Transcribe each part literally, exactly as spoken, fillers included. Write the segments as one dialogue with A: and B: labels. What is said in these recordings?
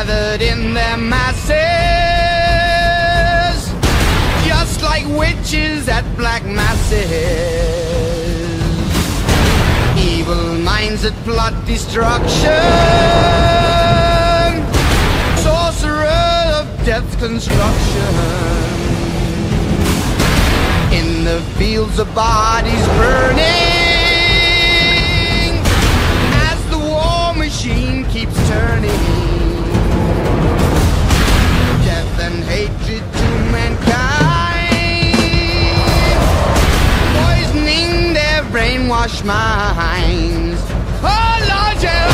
A: gathered in their masses, just like witches at black masses. Evil minds that plot destruction, sorcerer of death construction. In the fields of bodies burning, as the war machine keeps turning, death and hatred to mankind, poisoning their brainwashed minds. Oh Lord, yeah.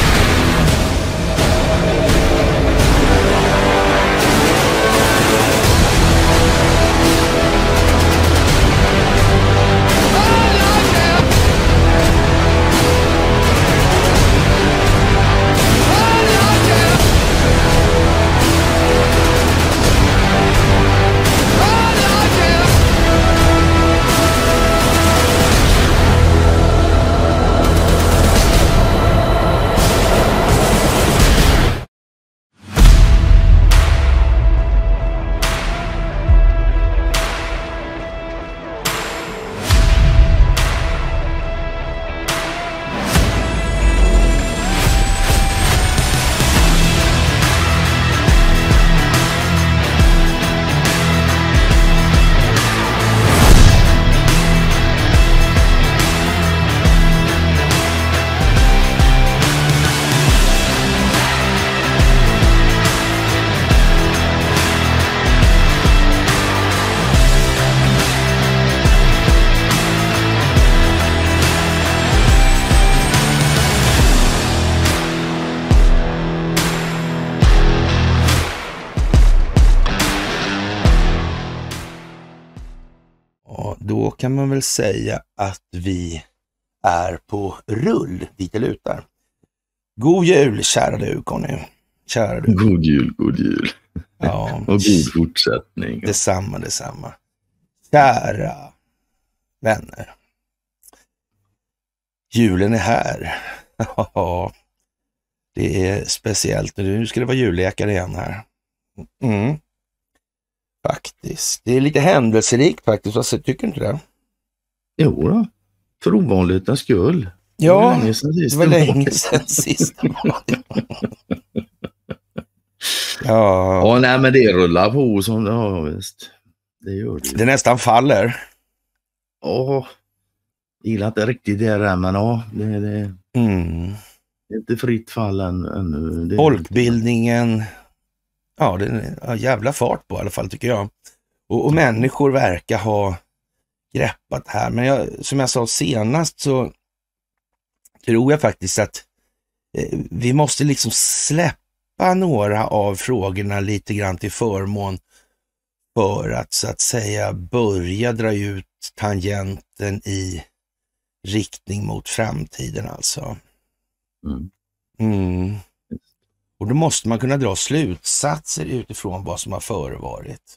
B: Då kan man väl säga att vi är på rull dit det lutar. God jul, kära du, Conny. Kära du.
C: God jul, god jul.
B: Ja.
C: Och god fortsättning.
B: Detsamma, detsamma. Kära vänner. Julen är här. Ja, det är speciellt. Nu ska det vara jullekar igen här. Mm. Faktiskt. Det är lite händelserikt faktiskt. Vad tycker du inte det?
C: Jo då. För ovanlighetens skull.
B: Ja,
C: det var länge sedan sist.
B: Det var länge sedan sist. Ja.
C: Ja, nej men det rullar på som det har visst. Det gör det.
B: Det nästan faller.
C: Ja. Gillar inte riktigt det där, men ja, det, det,
B: mm.
C: det är inte fritt fall än, ännu. Det
B: Folkbildningen, ja, det är jävla fart på i alla fall tycker jag. Och, och människor verkar ha greppat här. Men jag, som jag sa senast så tror jag faktiskt att eh, vi måste liksom släppa några av frågorna lite grann till förmån för att så att säga börja dra ut tangenten i riktning mot framtiden alltså.
C: Mm.
B: Mm. Och då måste man kunna dra slutsatser utifrån vad som har förevarit.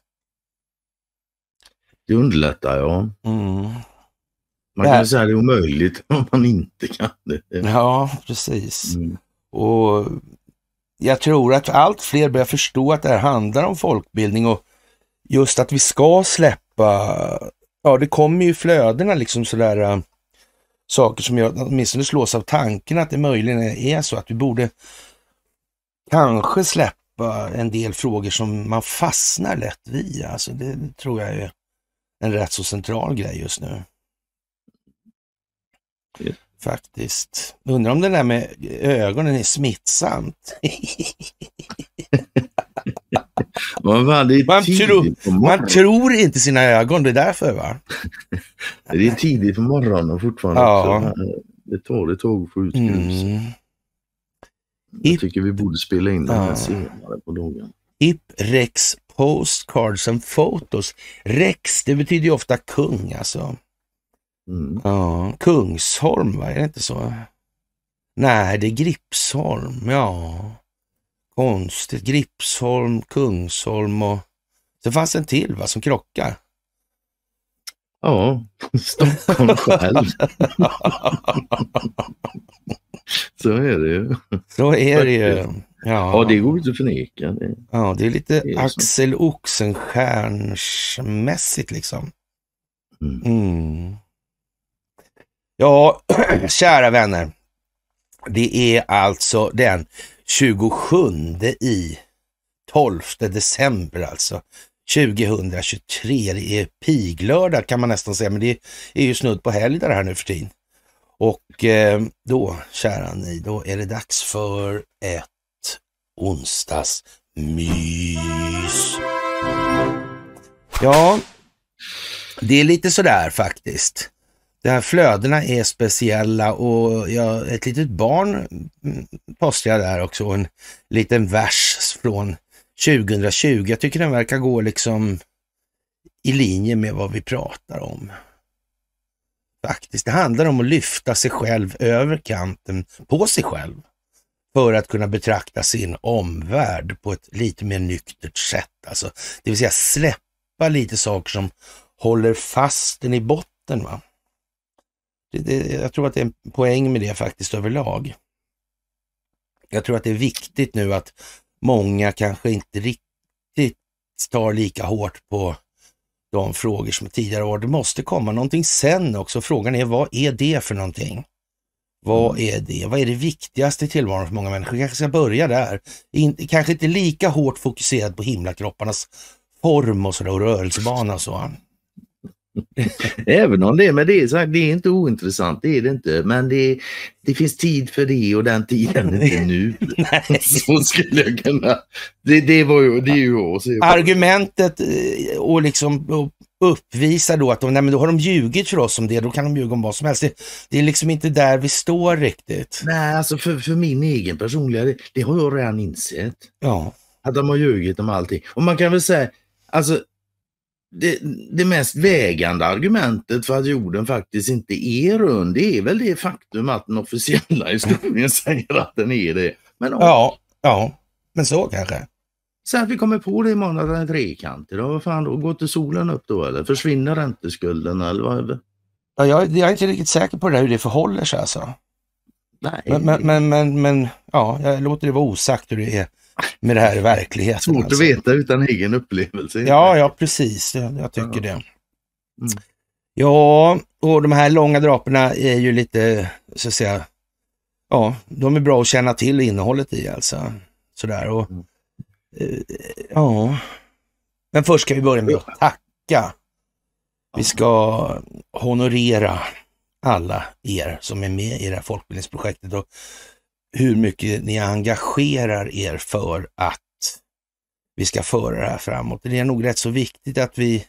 C: Det underlättar, ja.
B: Mm.
C: Man kan säga det är omöjligt om man inte kan det.
B: Ja, precis.
C: Mm.
B: Och jag tror att allt fler börjar förstå att det här handlar om folkbildning och just att vi ska släppa, ja det kommer ju flödena liksom sådär äh, saker som jag åtminstone slås av tanken att det möjligen är så att vi borde kanske släppa en del frågor som man fastnar lätt vid. Alltså det, det tror jag är en rätt så central grej just nu.
C: Ja.
B: Faktiskt. Undrar om det där med ögonen är smittsamt.
C: man, man, det är
B: man, tro, man tror inte sina ögon, det är därför va?
C: Det är tidigt på morgonen och fortfarande
B: ja.
C: också. Det tar det tåg att få ut ljus. Mm. Jag tycker vi borde spela in den här ja. senare på dagen.
B: Hip Rex Postcards and Photos. Rex, det betyder ju ofta kung alltså.
C: Mm.
B: Ja, Kungsholm, va? Är det inte så? Nej, det är Gripsholm, ja. Konstigt, Gripsholm, Kungsholm och så fanns en till va, som krockar.
C: Ja, Stockholm själv.
B: Så är det ju. Så är det ju.
C: Ja, ja det går inte att förneka. Det,
B: ja, det är lite
C: det är
B: Axel Oxenstiernsmässigt liksom.
C: Mm.
B: Mm. Ja, kära vänner. Det är alltså den tjugosjunde i tolfte december alltså. tjugohundratjugotre. Det är piglördag kan man nästan säga, men det är ju snudd på helg det här nu för tiden. Och eh, då, kära ni, då är det dags för ett onsdagsmys. Ja, det är lite sådär faktiskt. De här flödena är speciella och jag, ett litet barn postar jag där också, en liten vers från tjugohundratjugo. Jag tycker den verkar gå liksom i linje med vad vi pratar om. Faktiskt, det handlar om att lyfta sig själv över kanten på sig själv för att kunna betrakta sin omvärld på ett lite mer nyktert sätt. Alltså, det vill säga släppa lite saker som håller fast den i botten, va? Det, det, jag tror att det är en poäng med det faktiskt överlag. Jag tror att det är viktigt nu att många kanske inte riktigt tar lika hårt på de frågor som tidigare var. Det måste komma någonting sen också. Frågan är, vad är det för någonting? Vad är det? Vad är det viktigaste i tillvaron för många människor? Kanske ska börja där. In, kanske inte lika hårt fokuserad på himlakropparnas form och, så där, och rörelsebana och så.
C: Även om det, men det är, så här, det är inte ointressant, det är det inte. Men det, det finns tid för det och den tiden är inte nu. Så skulle jag kunna... Det, det, var ju, det är ju också.
B: Argumentet och liksom uppvisa då att de, nej, men då har de ljugit för oss om det, då kan de ljuga om vad som helst. Det, det är liksom inte där vi står riktigt.
C: Nej, alltså för, för min egen personliga, det, det har jag redan insett.
B: Ja.
C: Att de har ljugit om allting. Och man kan väl säga, alltså Det, det mest vägande argumentet för att jorden faktiskt inte är rund, det är väl det faktum att den officiella historien säger att den är det. Men om,
B: ja, ja, men så kanske.
C: Så att vi kommer på det imorgon att den är trekantig, då, vad fan då? Går till solen upp då eller? Försvinner ränteskulden eller vad?
B: Ja, jag, jag är inte riktigt säker på det där, hur det förhåller sig alltså.
C: Nej.
B: Men, men, men, men, men ja, jag låter det vara osagt hur det är med det här i verkligheten.
C: Svårt
B: alltså.
C: att veta utan egen upplevelse.
B: Ja, ja, precis. Jag, jag tycker
C: ja.
B: det.
C: Mm.
B: Ja, och de här långa draperna är ju lite, så att säga, ja, de är bra att känna till innehållet i alltså. Sådär och,
C: Mm.
B: eh, ja. Men först ska vi börja med att tacka. Vi ska honorera alla er som är med i det här folkbildningsprojektet och hur mycket ni engagerar er för att vi ska föra det här framåt. Det är nog rätt så viktigt att vi,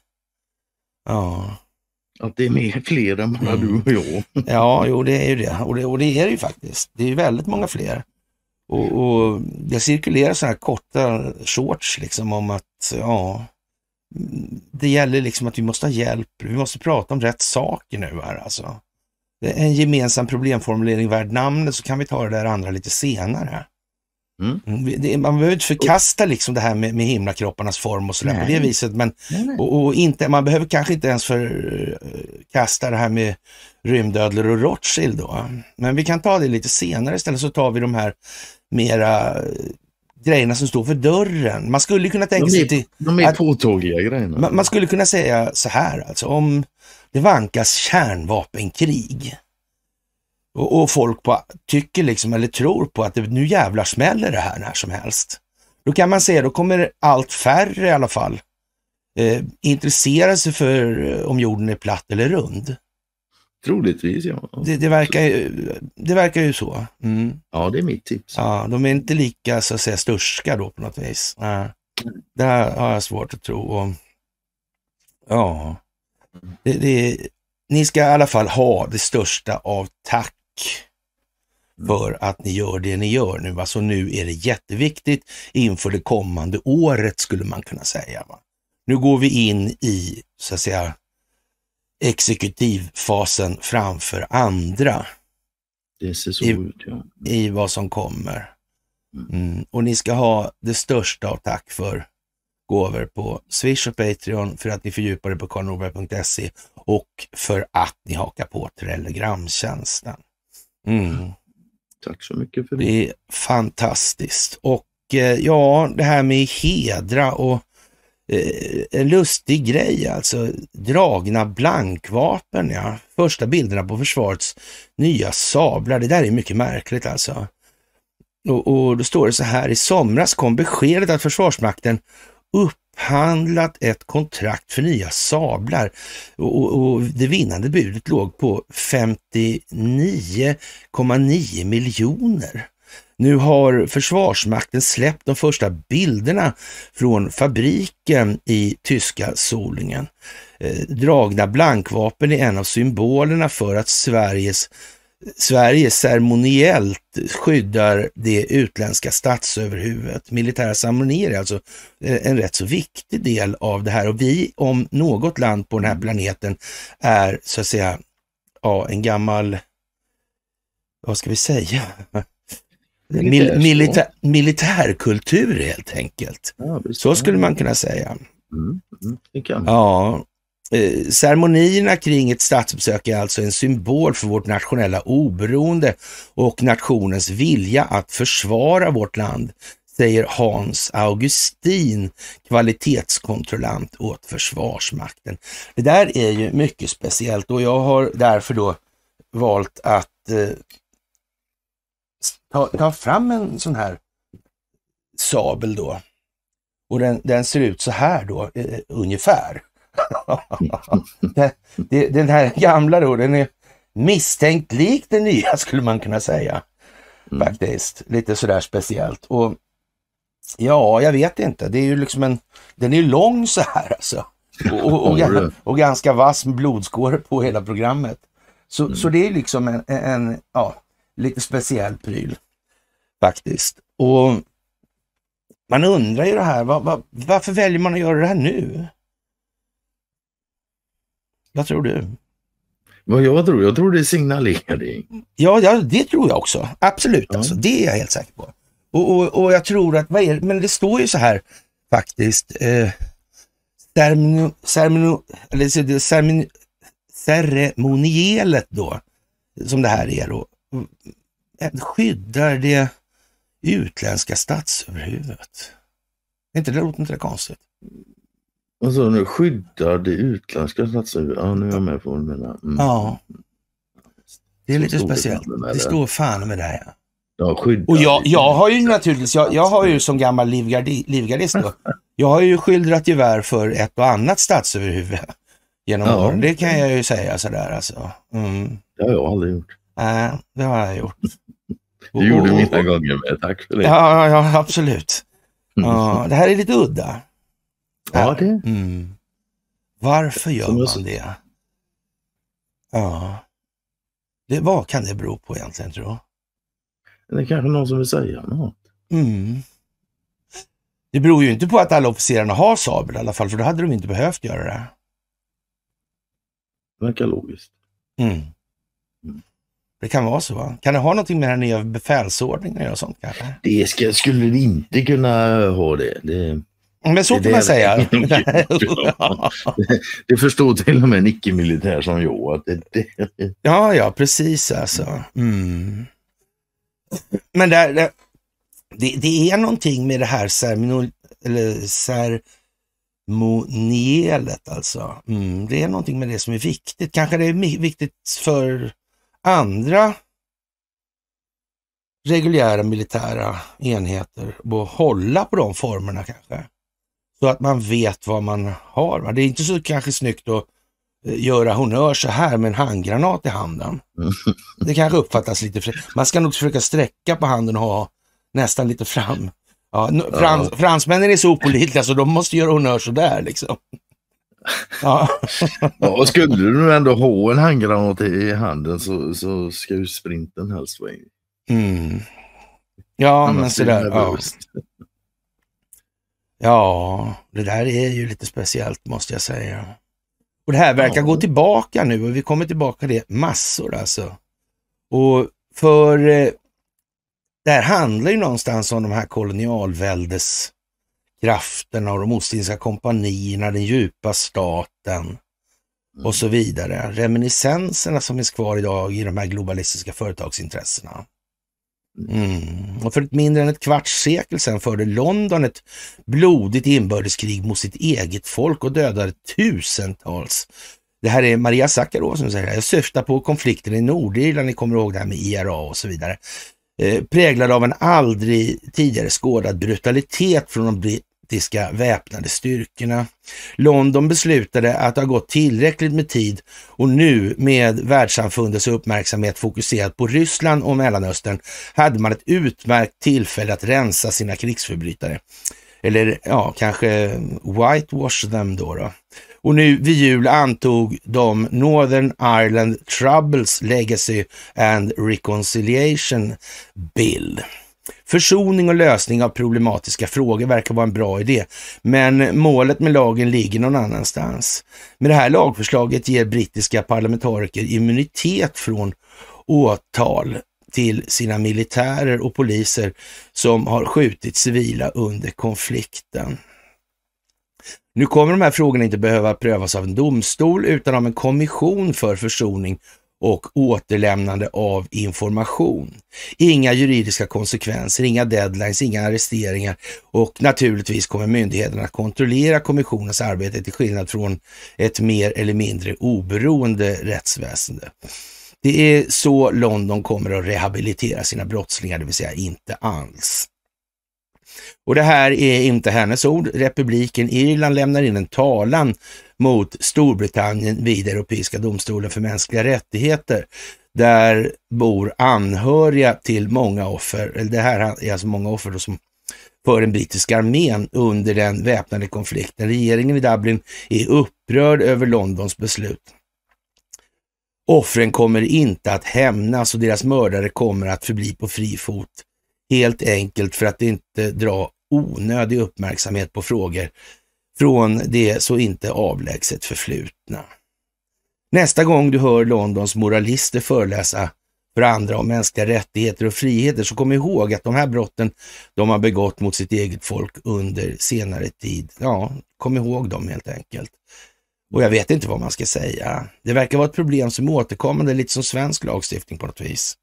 B: ja.
C: Att det är mer fler än bara
B: Mm.
C: du och jag.
B: Ja, jo, det är ju det. Och det, och det är det ju faktiskt. Det är ju väldigt många fler. Och, och det cirkulerar sådana här korta shorts liksom om att, ja, det gäller liksom att vi måste ha hjälp. Vi måste prata om rätt saker nu här alltså. Det är en gemensam problemformulering värd namnet, så kan vi ta det där andra lite senare.
C: Mm.
B: Det, man behöver inte förkasta liksom det här med, med himlakropparnas form och sådär på det viset, men och, och inte, man behöver kanske inte ens förkasta det här med rymdödlor och Rothschild då. Men vi kan ta det lite senare istället, så tar vi de här mera grejerna som står för dörren. Man skulle kunna tänka
C: de är,
B: sig till,
C: de är
B: att,
C: påtagliga grejerna.
B: man, man skulle kunna säga så här alltså, om det vankas kärnvapenkrig och, och folk på, tycker liksom eller tror på att det nu jävlar smäller det här när som helst. Då kan man säga, då kommer allt färre i alla fall eh, intressera sig för eh, om jorden är platt eller rund.
C: Troligtvis, ja.
B: Det, det, verkar, ju, det verkar ju så. Mm.
C: Ja, det är mitt tips.
B: Ja, de är inte lika så att säga störska då på något vis. Nej. Det här har jag svårt att tro. Och, ja, det, det, ni ska i alla fall ha det största av tack för att ni gör det ni gör nu. Alltså nu är det jätteviktigt inför det kommande året, skulle man kunna säga. Va? Nu går vi in i, så att säga, exekutivfasen framför andra.
C: Det ser så
B: I,
C: ut, ja.
B: i vad som kommer. Mm. Och ni ska ha det största av tack för gåvor på Swish och Patreon, för att ni fördjupar det på karl norberg punkt se och för att ni hakar på Telegramtjänsten. Mm.
C: Tack så mycket för det.
B: Det är fantastiskt. Och eh, ja, det här med hedra och eh, en lustig grej alltså. Dragna blankvapen, ja. Första bilderna på försvarets nya sablar. Det där är mycket märkligt alltså. Och, och då står det så här: i somras kom beskedet att Försvarsmakten upphandlat ett kontrakt för nya sablar och, och, och det vinnande budet låg på femtionio komma nio miljoner. Nu har Försvarsmakten släppt de första bilderna från fabriken i tyska Solingen. Eh, dragna blankvapen är en av symbolerna för att Sveriges Sverige ceremoniellt skyddar det utländska statsöverhuvudet. Militära ceremonier är alltså en rätt så viktig del av det här. Och vi, om något land på den här planeten, är så att säga ja, en gammal, vad ska vi säga? Mil, militär, militärkultur helt enkelt. Ja, så skulle man kunna säga.
C: Mm, mm, det kan.
B: Ja. Eh, ceremonierna kring ett statsbesök är alltså en symbol för vårt nationella oberoende och nationens vilja att försvara vårt land, säger Hans Augustin, kvalitetskontrollant åt Försvarsmakten. Det där är ju mycket speciellt och jag har därför då valt att eh, ta, ta fram en sån här sabel då. Och den, den ser ut så här då, eh, ungefär. det, det, den här gamla då, den är misstänkt lik den nya skulle man kunna säga. Mm. Faktiskt, lite sådär speciellt. Och ja, jag vet inte, det är ju liksom en, den är ju lång så här alltså. Och, och, och, och, och ganska vass med blodskår på hela programmet. Så, mm. så det är liksom en, en ja, lite speciell pryl faktiskt. Och man undrar ju det här, var, var, varför väljer man att göra det här nu? Vad tror du?
C: Vad jag tror? Jag tror det är signalering.
B: Ja, ja det tror jag också. Absolut,
C: ja.
B: Alltså. Det är jag helt säker på. Och, och, och jag tror att, vad är det? Men det står ju så här faktiskt. Eh, ceremoni, ceremoni, eller ceremoni, ceremonielet då, som det här är då, skyddar det utländska statsöverhuvudet. Inte det låter inte det konstigt?
C: Alltså nu skyddar det utländska statsöverhuvudet. Ja, nu är jag med på det. Mm.
B: Ja. Det är lite så speciellt. Det, det står fan med det här.
C: Ja, skyddar.
B: Och jag, jag har ju naturligtvis, jag, jag har ju som gammal livgardi, livgardist då, jag har ju skildrat gevär för ett och annat statsöverhuvud genom ja. åren. Det kan jag ju säga sådär alltså. Mm.
C: Det har jag aldrig gjort.
B: Nej, äh, det har jag gjort.
C: Du och, gjorde mina och, gånger med, tack för det.
B: Ja, ja absolut. Mm. Ja, det här är lite udda.
C: Ja, det.
B: Mm. Varför gör man så... det? Ja. Det, vad kan det bero på egentligen, tror jag?
C: Det är kanske någon som vill säga något.
B: Mm. Det beror ju inte på att alla officerarna har sabel i alla fall, för då hade de inte behövt göra det.
C: Det verkar logiskt.
B: Mm. Mm. Det kan vara så, va? Kan det ha någonting med den nya befälsordningen och sånt kanske?
C: Det ska, skulle det inte kunna ha det. det...
B: Men så
C: det
B: kan man säga.
C: det, det förstår till och med en icke-militär som jag. Att det, det...
B: Ja, ja, precis alltså. Mm. Men där, det, det är någonting med det här ceremonial, eller ceremonielet alltså. Mm, det är någonting med det som är viktigt. Kanske det är viktigt för andra reguljära militära enheter att hålla på de formerna kanske. Så att man vet vad man har. Det är inte så kanske snyggt att göra honör så här med en handgranat i handen. Det kanske uppfattas lite fri. Man ska nog försöka sträcka på handen och ha nästan lite fram. Ja, frans, ja. Fransmännen är så opålitliga så de måste göra honör så där liksom. Ja.
C: Ja, och skulle du nu ändå ha en handgranat i handen så, så ska ju sprinten helst vara in.
B: Mm. Ja, annars men sådär. Ja. Ja, det där är ju lite speciellt måste jag säga. Och det här verkar ja. gå tillbaka nu och vi kommer tillbaka det massor alltså. Och för eh, det här handlar ju någonstans om de här kolonialväldeskrafterna och de ostindiska kompanierna, den djupa staten mm. och så vidare. Reminiscenserna som finns kvar idag i de här globalistiska företagsintressena. Mm. Och för ett mindre än ett kvarts sekel sedan förde London ett blodigt inbördeskrig mot sitt eget folk och dödade tusentals. Det här är Maria Sakharova som säger det. Jag syftar på konflikten i Nordirland, ni kommer ihåg det här med I R A och så vidare. Eh, präglad av en aldrig tidigare skådad brutalitet från de brittiska väpnade styrkorna. London beslutade att det har gått tillräckligt med tid och nu med världssamfundets uppmärksamhet fokuserat på Ryssland och Mellanöstern hade man ett utmärkt tillfälle att rensa sina krigsförbrytare. Eller ja, kanske whitewash them då då. Och nu vid jul antog de Northern Ireland Troubles Legacy and Reconciliation Bill. Försoning och lösning av problematiska frågor verkar vara en bra idé, men målet med lagen ligger någon annanstans. Med det här lagförslaget ger brittiska parlamentariker immunitet från åtal till sina militärer och poliser som har skjutit civila under konflikten. Nu kommer de här frågorna inte behöva prövas av en domstol utan av en kommission för försoning och återlämnande av information. Inga juridiska konsekvenser, inga deadlines, inga arresteringar och naturligtvis kommer myndigheterna att kontrollera kommissionens arbete till skillnad från ett mer eller mindre oberoende rättsväsende. Det är så London kommer att rehabilitera sina brottslingar, det vill säga inte alls. Och det här är inte hennes ord. Republiken Irland lämnar in en talan mot Storbritannien vid Europeiska domstolen för mänskliga rättigheter. Där bor anhöriga till många offer, eller det här är alltså många offer då som för den brittiska armén under den väpnade konflikten. Regeringen i Dublin är upprörd över Londons beslut. Offren kommer inte att hämnas och deras mördare kommer att förbli på fri fot. Helt enkelt för att inte dra onödig uppmärksamhet på frågor från det så inte avlägset förflutna. Nästa gång du hör Londons moralister föreläsa för andra om mänskliga rättigheter och friheter så kom ihåg att de här brotten de har begått mot sitt eget folk under senare tid. Ja, kom ihåg dem helt enkelt. Och jag vet inte vad man ska säga. Det verkar vara ett problem som återkommande, lite som svensk lagstiftning på något vis.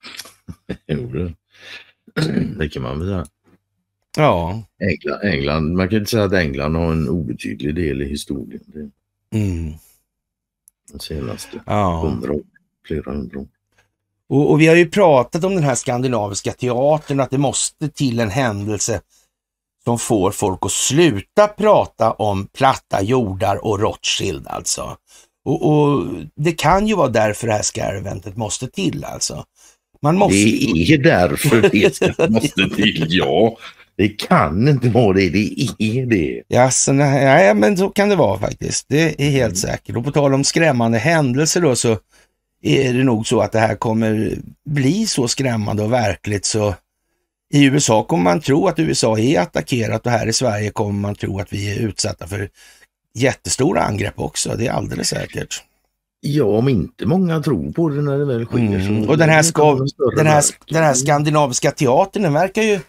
C: Jo, det kan man väl säga.
B: Ja.
C: England, England, man kan inte säga att England har en obetydlig del i historien. Det
B: Mm.
C: de senaste
B: Ja.
C: hundra år, flera hundra år.
B: Och, och vi har ju pratat om den här skandinaviska teatern, att det måste till en händelse som får folk att sluta prata om platta jordar och Rothschild alltså. Och, och det kan ju vara därför det här skarventet måste till alltså. Man måste...
C: Det är därför det måste till, ja. Det kan inte vara det, det är det.
B: Ja, så, nej, men så kan det vara faktiskt. Det är helt mm. säkert. Och på tal om skrämmande händelser då så är det nog så att det här kommer bli så skrämmande och verkligt så i U S A kommer man tro att U S A är attackerat och här i Sverige kommer man tro att vi är utsatta för jättestora angrepp också. Det är alldeles säkert.
C: Ja, om inte många tror på det när det väl sker.
B: Mm. Och den här, ska, den, här, den här skandinaviska teatern, den verkar ju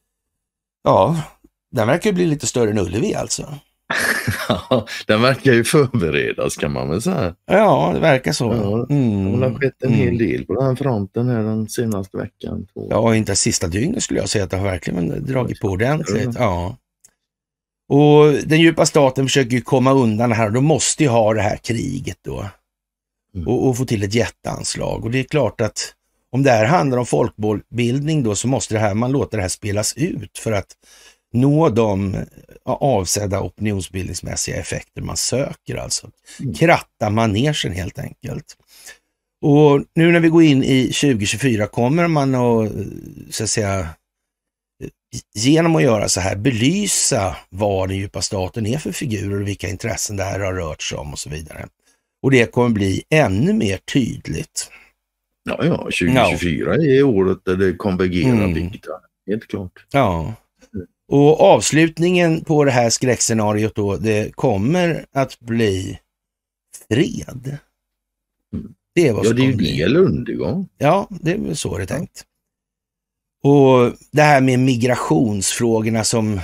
B: ja, den verkar ju bli lite större än Ullevi alltså.
C: Ja, den verkar ju förberedas kan man väl säga.
B: Ja, det verkar så.
C: Ja,
B: mm.
C: det har skett en
B: mm.
C: hel del på den här fronten här den senaste veckan. Två.
B: Ja, inte sista dygnet skulle jag säga att det har verkligen dragit på ordentligt. Ja. Och den djupa staten försöker ju komma undan det här och då måste ju ha det här kriget då. Mm. Och, och få till ett jätteanslag. Och det är klart att om det här handlar om folkbildning då så måste det här, man låter det här spelas ut för att nå de avsedda opinionsbildningsmässiga effekter man söker alltså. Mm. Kratta manegen helt enkelt. Och nu när vi går in i tjugo tjugofyra kommer man att, så att säga, genom att göra så här belysa vad den djupa staten är för figurer och vilka intressen det här har rört sig om och så vidare. Och det kommer bli ännu mer tydligt.
C: Ja, ja, tjugo tjugofyra ja. Är året där det konvergerar mm. viktigt, helt klart.
B: Ja, och avslutningen på det här skräckscenariot då, det kommer att bli fred.
C: Mm.
B: Det är vad
C: ja,
B: som
C: det är ju
B: bli.
C: del undergång.
B: Ja, det är så det är tänkt. Och det här med migrationsfrågorna som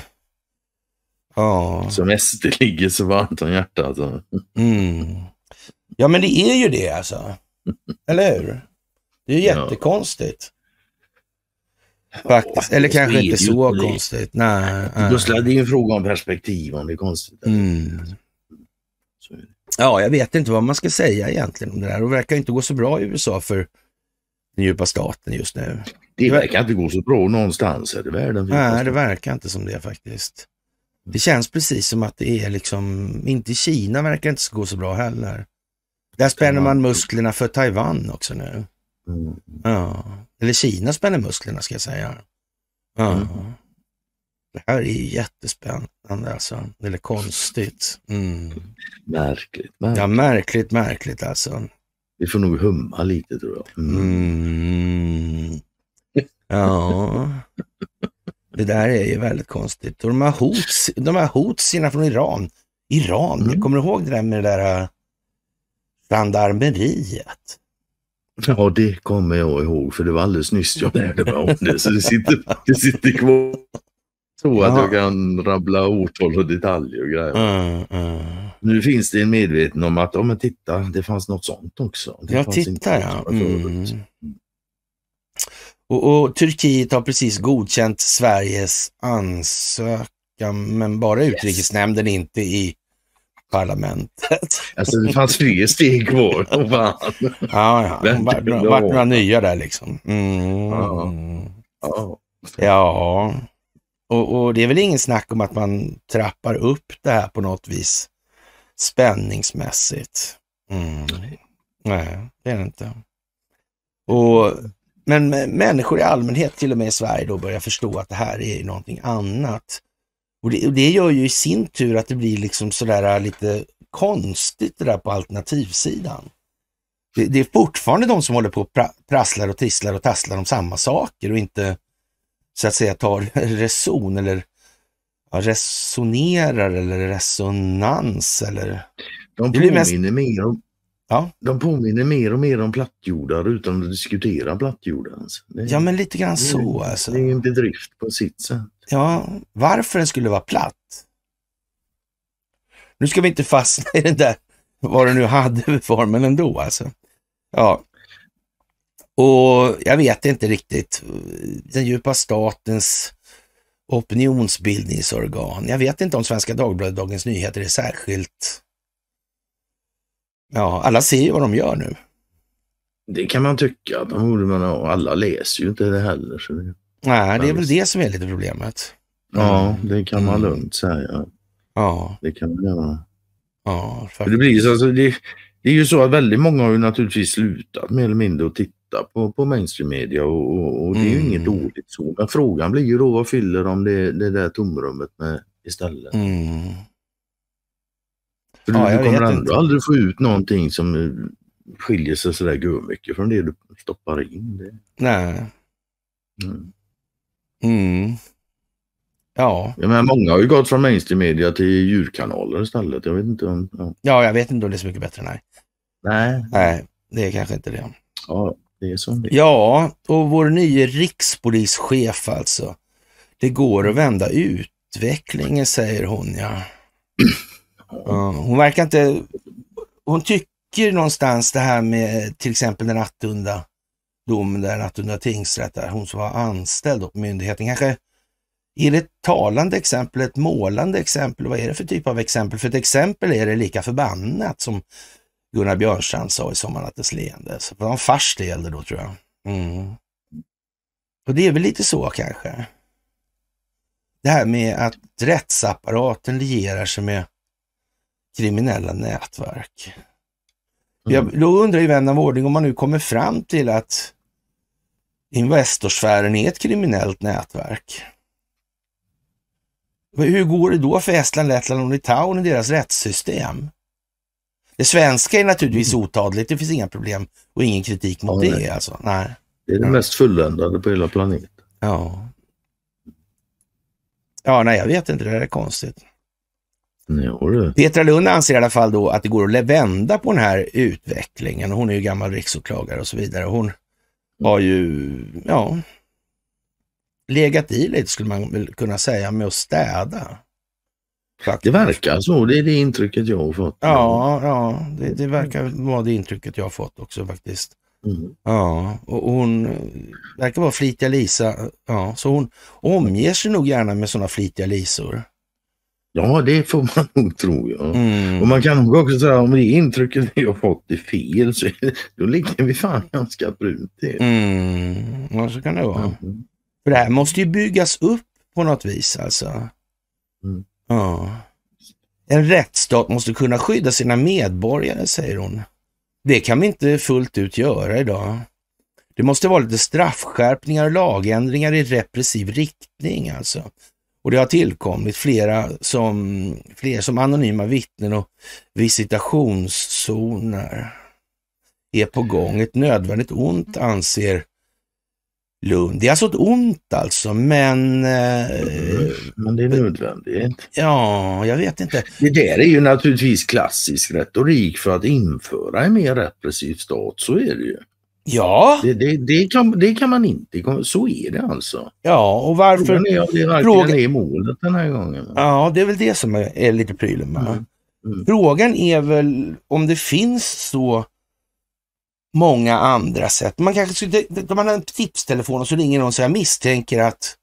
B: ja.
C: Som S D ligger så varmt om hjärtat. Alltså.
B: Mm. Ja, men det är ju det alltså. Eller hur? Det är ju jättekonstigt. Faktiskt. Eller
C: Ja,
B: kanske
C: är
B: inte
C: det
B: så
C: ju
B: konstigt. Nej. nej.
C: Då skulle det är en fråga om perspektiv om det är konstigt.
B: Mm.
C: Så är det.
B: Ja, jag vet inte vad man ska säga egentligen om det där. Och det verkar inte gå så bra i U S A för den djupa staten just nu.
C: Det verkar inte gå så bra någonstans här i världen.
B: Nej, det verkar inte som det faktiskt. Det känns precis som att det är liksom, inte i Kina verkar inte gå så bra heller. Där spänner man musklerna för Taiwan också nu.
C: Mm.
B: Ja. Eller Kina spänner musklerna ska jag säga. Ja.
C: Mm.
B: Det här är ju jättespännande alltså. Eller konstigt. Mm.
C: Märkligt, märkligt.
B: Ja, märkligt, märkligt alltså.
C: Vi får nog humma lite tror jag. Mm.
B: Mm. Ja. Det där är ju väldigt konstigt. Och de har hots, de har hotsina från Iran. Iran,
C: Mm.
B: jag kommer ihåg det där med det där gendarmeriet.
C: Ja, det kommer jag ihåg för det var alldeles nyss jag lärde mig om det. Så det sitter, det sitter kvar så att
B: Ja.
C: jag kan rabbla årtal och detaljer och grejer.
B: Mm, mm.
C: Nu finns det en medveten om att, ja men titta, det fanns något sånt också. Det
B: Jag
C: fanns
B: tittar
C: inte
B: ja.
C: något förut.
B: Mm. Och, och Turkiet har precis godkänt Sveriges ansökan, men bara utrikesnämnden, inte i parlamentet.
C: Alltså det fanns fler steg kvar. Oh, fan.
B: Ja, ja. Det vart
C: Verkligen.
B: vart några nya där liksom. Mm.
C: Ja. Ja.
B: Ja, och, och det är väl ingen snack om att man trappar upp det här på något vis spänningsmässigt. Mm. Nej, det är det inte. Och, men människor i allmänhet, till och med i Sverige, då börjar förstå att det här är någonting annat. Och det, och det gör ju i sin tur att det blir liksom sådär lite konstigt det där på alternativsidan. Det, det är fortfarande de som håller på och pra, prasslar och trisslar och tasslar om samma saker och inte så att säga tar reson eller ja, resonerar eller resonans eller...
C: De
B: Det blir
C: påminner,
B: mest-
C: mer om,
B: Ja.
C: de påminner mer och mer om plattjordar utan att diskutera plattjordar. Alltså. Det,
B: Ja, men lite grann
C: det är-
B: så alltså.
C: Det är en bedrift på sitt sätt.
B: Ja, varför den skulle vara platt? Nu ska vi inte fastna i den där, vad du nu hade för formen ändå alltså. Ja. Och jag vet inte riktigt, den djupa statens opinionsbildningsorgan. Jag vet inte om Svenska Dagbladet, Dagens Nyheter är särskilt... Ja, alla ser ju vad de gör nu.
C: Det kan man tycka att de borde man ha. Alla läser ju inte det heller. Så det,
B: Nej, det är
C: Ja,
B: väl
C: visst.
B: det som är lite problemet.
C: ja, det kan man
B: Mm.
C: lugnt säga.
B: Ja,
C: Det kan man göra.
B: ja.
C: För det, blir så, alltså, det, det är ju så att väldigt många har ju naturligtvis slutat mer eller mindre att titta på, på mainstream media och, och, och det är ju
B: Mm.
C: inget dåligt så. Men frågan blir ju då vad fyller de det, det där tomrummet med istället?
B: Mm.
C: För
B: Ja,
C: du,
B: jag
C: du kommer
B: vet
C: ändå
B: inte.
C: aldrig få ut någonting som eh, skiljer sig sådär gud mycket från det du stoppar in. Det.
B: Nej.
C: Mm.
B: Mm. Ja.
C: Jag menar, många har ju gått från mainstream media till djurkanaler istället. Jag vet inte om... Ja.
B: ja, jag vet inte om det är så mycket bättre. Nej,
C: Nej,
B: nej, det är kanske inte det.
C: ja, det är som det är.
B: Ja, och vår nye rikspolischef alltså. Det går att vända utvecklingen, säger hon, ja. Ja, hon verkar inte... Hon tycker någonstans det här med till exempel den Attunda domen där, Attunda tingsrätt där, hon som var anställd på myndigheten. Kanske är det ett talande exempel, ett målande exempel? Vad är det för typ av exempel? För ett exempel är det lika förbannat som Gunnar Björnstrand sa i Sommarnattens leende. Så det var en fars det gällde då, tror jag. Mm. Och det är väl lite så kanske. Det här med att rättsapparaten lierar sig med kriminella nätverk.
C: Mm.
B: Jag, då undrar ju vän av ordning om man nu kommer fram till att Investorsfären är ett kriminellt nätverk. Hur går det då för Estland, Lettland och Litauen i deras rättssystem? Det svenska är naturligtvis otadligt, det finns inga problem och ingen kritik mot
C: Ja,
B: det.
C: nej.
B: Alltså. Nej.
C: Det är det
B: Ja.
C: mest fulländade på hela planeten.
B: Ja. Ja, nej, jag vet inte, det där är konstigt.
C: Ja, det.
B: Petra Lund anser i alla fall då att det går att vända på den här utvecklingen. Hon är ju gammal riksåklagare och så vidare. Hon har ju, ja, legat i lite, skulle man väl kunna säga, med att städa. Faktiskt.
C: det verkar så, det är det intrycket jag har fått.
B: Ja, ja det, det verkar vara det intrycket jag har fått också faktiskt.
C: Mm.
B: Ja, och hon verkar vara flitiga Lisa. Ja, så hon omger sig nog gärna med sådana flitiga Lisor.
C: Ja, det får man nog tro, ja.
B: Mm.
C: Och man kan nog också säga om det intrycket vi har fått är fel så då ligger vi fan ganska brunt till.
B: Mm. Ja, så kan det vara.
C: Mm.
B: För det här måste ju byggas upp på något vis alltså.
C: Mm.
B: Ja. En rättsstat måste kunna skydda sina medborgare, säger hon. Det kan vi inte fullt ut göra idag. Det måste vara lite straffskärpningar och lagändringar i repressiv riktning alltså. Och det har tillkommit flera som, fler som anonyma vittnen och visitationszoner är på gång. Ett nödvändigt ont, anser Lund. Det är alltså ett ont alltså, men...
C: Mm. Men det är nödvändigt.
B: Ja, jag vet inte.
C: Det där är ju naturligtvis klassisk retorik för att införa en mer repressiv stat, så är det ju.
B: Ja.
C: Det, det, det, kan, det kan man inte, så är det alltså.
B: Ja, och varför...
C: Frågan är om det verkligen
B: Fråga...
C: är målet den här gången.
B: Ja, det är väl det som är, är lite prylen med.
C: Mm. Mm.
B: Frågan är väl om det finns så många andra sätt. Man kanske skulle, om man har en tipstelefon och så ringer någon så jag misstänker att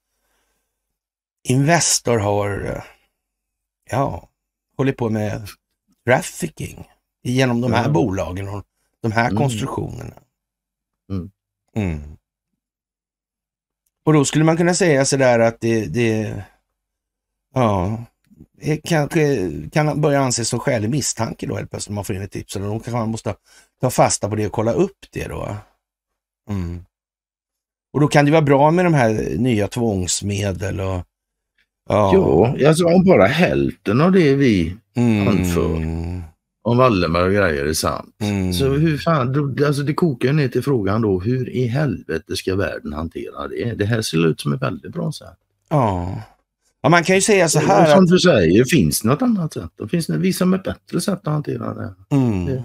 B: Investor har ja, håller på med trafficking genom de här
C: Mm.
B: bolagen och de här
C: Mm.
B: konstruktionerna.
C: Mm.
B: Mm. Och då skulle man kunna säga sådär att det, det ja, det kanske kan börja anses som skälig misstanke då helt plötsligt man får in ett tips. Eller då kanske man måste ta fasta på det och kolla upp det då. Mm. Och då kan det vara bra med de här nya tvångsmedel och ja,
C: Ja, alltså om bara hälften av det vi
B: mm.
C: anför om Wallenberg och grejer är sant.
B: Mm.
C: Så hur fan, då, alltså det kokar ner till frågan då, hur i helvete ska världen hantera det? Det här ser ut som ett väldigt bra sätt.
B: Ja. Ja, man kan ju säga så här
C: och som
B: att...
C: du säger, finns det något annat sätt? Det finns det vissa med bättre sätt att hantera det.
B: Mm.
C: det.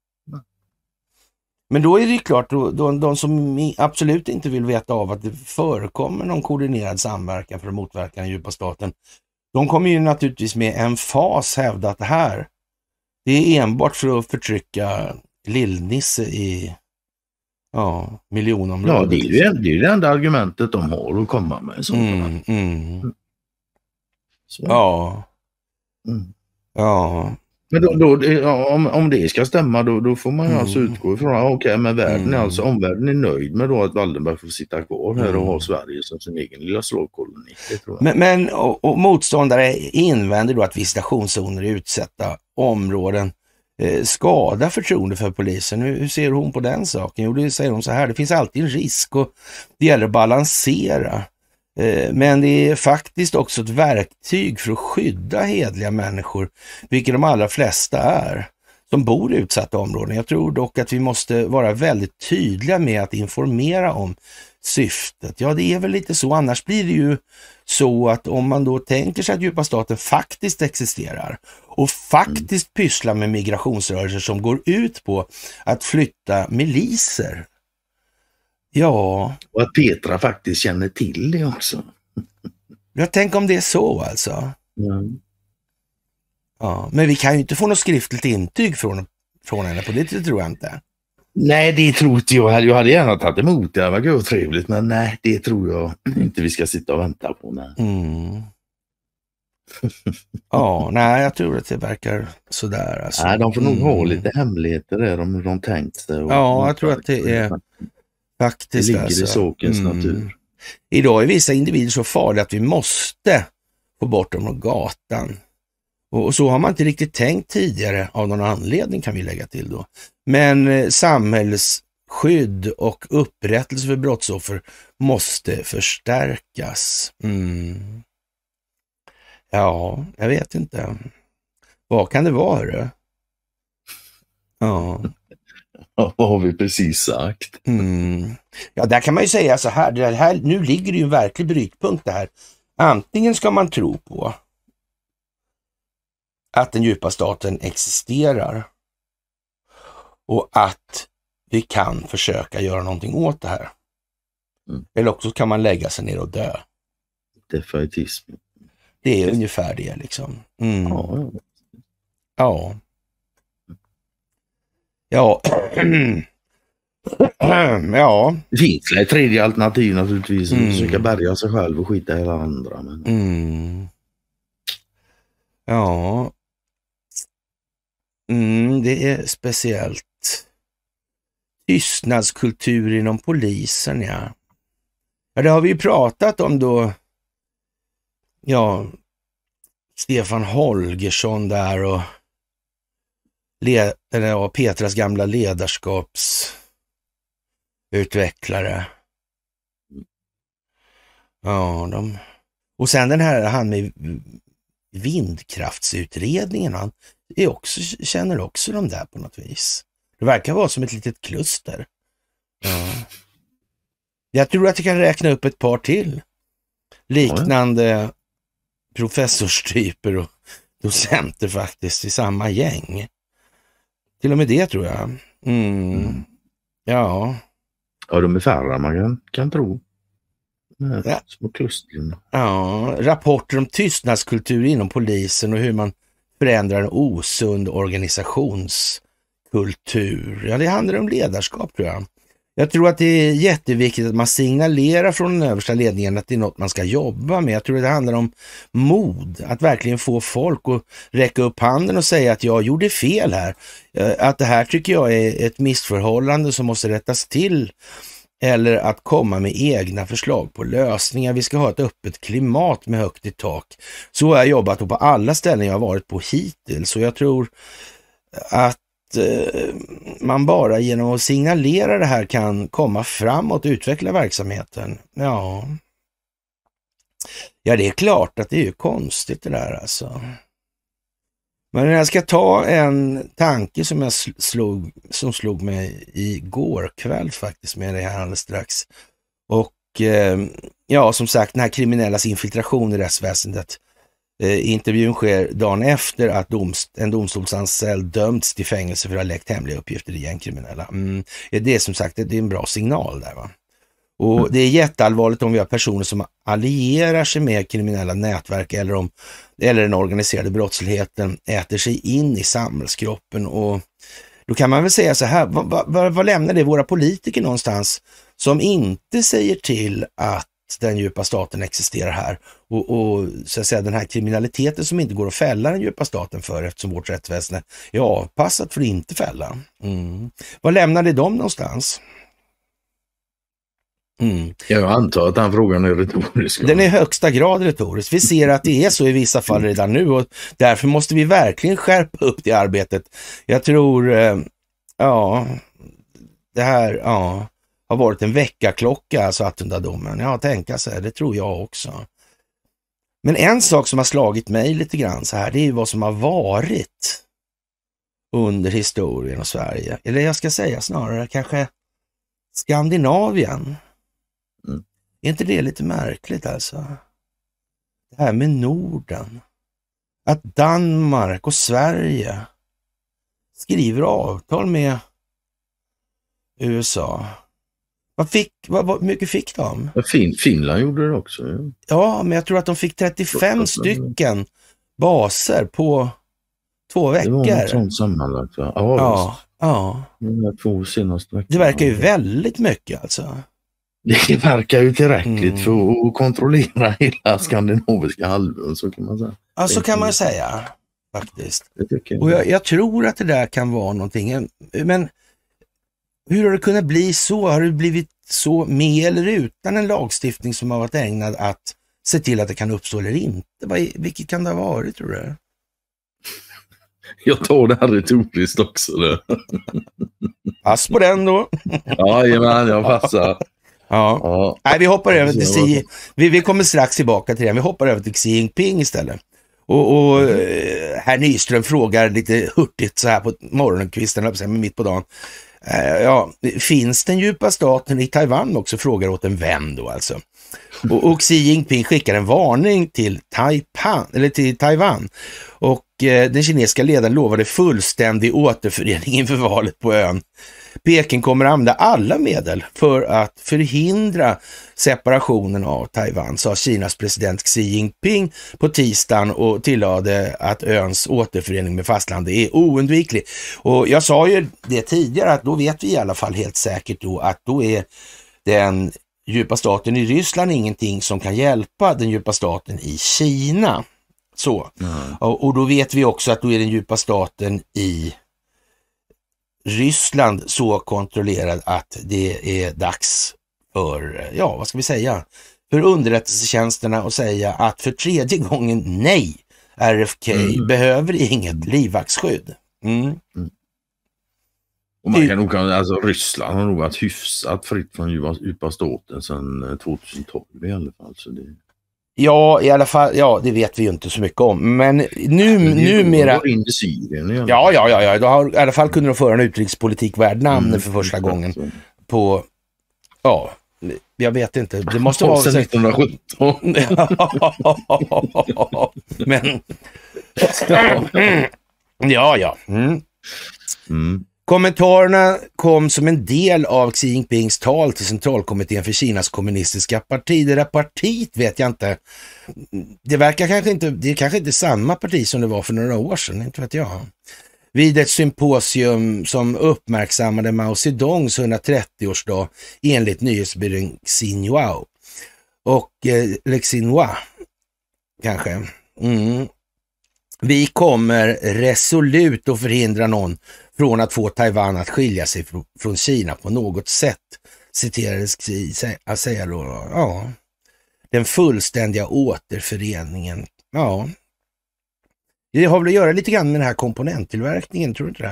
B: Men då är det ju klart, då, då, de som absolut inte vill veta av att det förekommer någon koordinerad samverkan för att motverka den djupa staten, de kommer ju naturligtvis med en fas hävda att det här, det är enbart för att förtrycka Lillnisse i ja, miljonområdet.
C: Ja, det är ju det, det, är det enda argumentet de har att komma med. Så.
B: Mm, mm.
C: Så.
B: Ja.
C: Mm.
B: Ja.
C: Men då, då, om, om det ska stämma då, då får man ju
B: Mm.
C: alltså utgå ifrån att okej, men världen
B: Mm.
C: är alltså, omvärlden är nöjd med då att Wallenberg får sitta kvar här
B: Mm.
C: och ha Sverige som sin egen lilla slavkoloni. Det tror jag.
B: Men, men och, och motståndare invänder då att visitationszoner i utsatta områden eh, skadar förtroende för polisen. Hur, hur ser hon på den saken? Jo, det säger hon så här, det finns alltid en risk och det gäller att balansera. Eh, men det är faktiskt också ett verktyg för att skydda hedliga människor, vilket de allra flesta är, som bor i utsatta områden. Jag tror dock att vi måste vara väldigt tydliga med att informera om syftet. Ja, det är väl lite så. Annars blir det ju så att om man då tänker sig att djupa staten faktiskt existerar och faktiskt pysslar med migrationsrörelser som går ut på att flytta miliser. Ja.
C: Och att Petra faktiskt känner till det också.
B: Jag tänker om det är så alltså.
C: Mm.
B: Ja, men vi kan ju inte få något skriftligt intyg från, från henne på det, det tror jag inte.
C: Nej, det tror inte jag. Jag hade gärna tagit emot det. Det var gud trevligt, men nej, det tror jag inte vi ska sitta och vänta på. Nej.
B: Mm. Ja, nej, jag tror att det verkar sådär. Alltså.
C: Nej, de får nog
B: mm.
C: ha lite hemligheter där om hur de tänkt sig. Och
B: ja, jag tror att det är faktiskt
C: det ligger
B: alltså.
C: i sakens
B: mm.
C: natur.
B: Idag är vissa individer så farliga att vi måste få bort dem från gatan. Och, och så har man inte riktigt tänkt tidigare, av någon anledning kan vi lägga till då. Men eh, samhällsskydd och upprättelse för brottsoffer måste förstärkas. Mm. Ja, jag vet inte. Vad kan det vara? Hörru? Ja.
C: Ja, vad har vi precis sagt?
B: Mm. Ja, där kan man ju säga så här, det här, nu ligger det ju en verklig brytpunkt det här. Antingen ska man tro på att den djupa staten existerar och att vi kan försöka göra någonting åt det här.
C: Mm.
B: Eller också kan man lägga sig ner och dö.
C: Definitism.
B: Det är ungefär det liksom. Mm.
C: Ja,
B: Ja. Ja. Ja.
C: Det finns ett tredje alternativ naturligtvis.
B: Mm.
C: Att försöka bärga sig själv och skita hela andra. Men...
B: Mm. Ja. Mm, det är speciellt. Tystnadskultur inom polisen, ja. Ja, det har vi ju pratat om då. Ja, Stefan Holgersson där och le- eller, ja, Petras gamla ledarskapsutvecklare. Ja, de... Och sen den här, han med vindkraftsutredningen, han är också, känner också de där på något vis. Det verkar vara som ett litet kluster. Ja. Jag tror att jag kan räkna upp ett par till. Liknande professorstyper och docenter faktiskt i samma gäng. Till och med det tror jag. Mm. Mm. Ja.
C: Ja, de är färre man kan, kan tro.
B: Ja.
C: Små klustren.
B: Ja, rapporter om tystnadskultur inom polisen och hur man förändrar en osund organisationskultur. Ja, det handlar om ledarskap tror jag. Jag tror att det är jätteviktigt att man signalerar från den översta ledningen att det är något man ska jobba med. Jag tror att det handlar om mod, att verkligen få folk att räcka upp handen och säga att jag gjorde fel här. Att det här tycker jag är ett missförhållande som måste rättas till. Eller att komma med egna förslag på lösningar. Vi ska ha ett öppet klimat med högt i tak. Så har jag jobbat på alla ställen jag har varit på hittills. Så jag tror att eh, man bara genom att signalera det här kan komma framåt och utveckla verksamheten. Ja. Ja, det är klart att det är ju konstigt det där alltså. Men jag ska ta en tanke som jag slog, som slog mig igår kväll faktiskt med det här alldeles strax. Och eh, ja, som sagt, den här kriminellas infiltration i rättsväsendet. Eh, intervjun sker dagen efter att domst, en domstolsanställd dömts till fängelse för att ha läckt hemliga uppgifter i gängkriminella. Mm, det är som sagt, det är en bra signal där va. Och mm. det är jätteallvarligt om vi har personer som allierar sig med kriminella nätverk eller om eller den organiserade brottsligheten äter sig in i samhällskroppen. Och då kan man väl säga så här, vad, vad, vad lämnar det våra politiker någonstans som inte säger till att den djupa staten existerar här och, och så att säga den här kriminaliteten som inte går att fälla den djupa staten för eftersom vårt rättsväsende är avpassat för att inte fälla. Mm. Vad lämnar det dem någonstans? Mm.
C: Jag antar att den frågan är retorisk.
B: Den är i högsta grad retorisk. Vi ser att det är så i vissa fall redan nu och därför måste vi verkligen skärpa upp det arbetet. Jag tror, eh, ja, det här ja, har varit en väckarklocka, alltså Attundadomen. Ja, tänka sig, det tror jag också. Men en sak som har slagit mig lite grann så här, det är ju vad som har varit under historien av Sverige. Eller jag ska säga snarare kanske Skandinavien. Mm. Är inte det lite märkligt alltså? Det här med Norden. Att Danmark och Sverige skriver avtal med U S A. Vad fick, vad, vad mycket fick de?
C: Ja, fin, Finland gjorde det också. Ja.
B: ja, men jag tror att de fick trettiofem stycken baser på två veckor. Det
C: var något sånt sammanlagt. Ja,
B: ja. ja.
C: De två senaste veckorna.
B: Det verkar ju väldigt mycket alltså.
C: Det verkar ju tillräckligt mm. för att kontrollera hela skandinaviska halvön, så kan man säga.
B: Ja, så kan man säga faktiskt. Jag. Och jag, jag tror att det där kan vara någonting. Men hur har det kunnat bli så? Har det blivit så med eller utan en lagstiftning som har varit ägnad att se till att det kan uppstå eller inte? Vilket kan det ha varit, tror du?
C: Jag tar det här retoriskt också.
B: Pass på den då.
C: Ja, jajamän, jag passar.
B: Ja. ja. Nej, vi hoppar över till Xi. Vi, vi kommer strax tillbaka till det. Vi hoppar över till Xi Jinping istället. Och, och mm. herr Nyström frågar lite hurtigt så här på morgonkvisten, mitt på dagen. Ja, finns den djupa staten i Taiwan också? Frågar åt en vän då alltså. Och, och Xi Jinping skickar en varning till Taipan, eller till Taiwan. Och eh, den kinesiska ledaren lovade fullständig återförening inför valet på ön. Peking kommer att använda alla medel för att förhindra separationen av Taiwan, sa Kinas president Xi Jinping på tisdagen och tillade att öns återförening med fastlandet är oundviklig. Och jag sa ju det tidigare att då vet vi i alla fall helt säkert då att då är den djupa staten i Ryssland ingenting som kan hjälpa den djupa staten i Kina. Så. Mm. Och, och då vet vi också att då är den djupa staten i Ryssland så kontrollerad att det är dags för, ja vad ska vi säga, för underrättelsetjänsterna att säga att för tredje gången nej, R F K mm. behöver inget livvaktsskydd. Mm. Mm.
C: Och man kan nog, alltså Ryssland har nog varit hyfsat fritt från djupa, djupa staten sedan tjugohundratolv i alla fall. Så det...
B: Ja, i alla fall, ja det vet vi ju inte så mycket om. Men nu, numera...
C: In i Syrien, i alla
B: ja, ja, ja, ja. Då har, i alla fall kunde de föra en utrikespolitik värd namn mm, för första gången. Så. På, ja, jag vet inte. Det måste vara...
C: Sedan nittonhundrasjutton.
B: Men... ja, ja. Mm. Mm. Kommentarerna kom som en del av Xi Jinpings tal till centralkommittén för Kinas kommunistiska parti. Det där partiet vet jag inte. Det verkar kanske inte, det är kanske inte samma parti som det var för några år sedan, inte vet jag. Vid ett symposium som uppmärksammade Mao Zedongs hundratrettioårsdag enligt nyhetsbyrån Xinhua. Och eh, Xinhua kanske. Mm. Vi kommer resolut att förhindra någon från att få Taiwan att skilja sig från Kina på något sätt, citerades Xi att säga då. Ja, den fullständiga återföreningen. Ja, det har väl att göra lite grann med den här komponenttillverkningen, tror du inte det?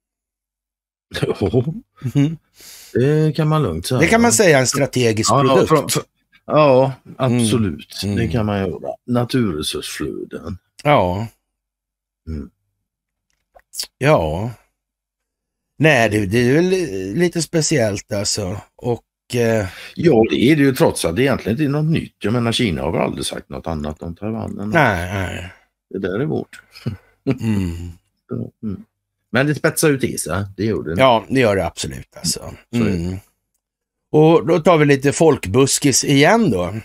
C: Jo, mm. det kan man lugnt säga.
B: Det kan man säga, en strategisk
C: ja,
B: produkt.
C: För, för, ja, absolut.
B: Mm.
C: Det kan man göra. Naturresursflöden.
B: Ja.
C: Mm.
B: Ja. Nej, det, det är väl lite speciellt alltså. Och, eh...
C: ja, det är det ju trots att det egentligen inte är något nytt. Jag menar, Kina har väl aldrig sagt något annat om Taiwan. Än
B: nej, nej.
C: Det där är vårt.
B: mm.
C: mm. Men det spetsar ut i sig, det gör det.
B: Ja, det gör det absolut alltså. Mm. Och då tar vi lite folkbuskis igen då.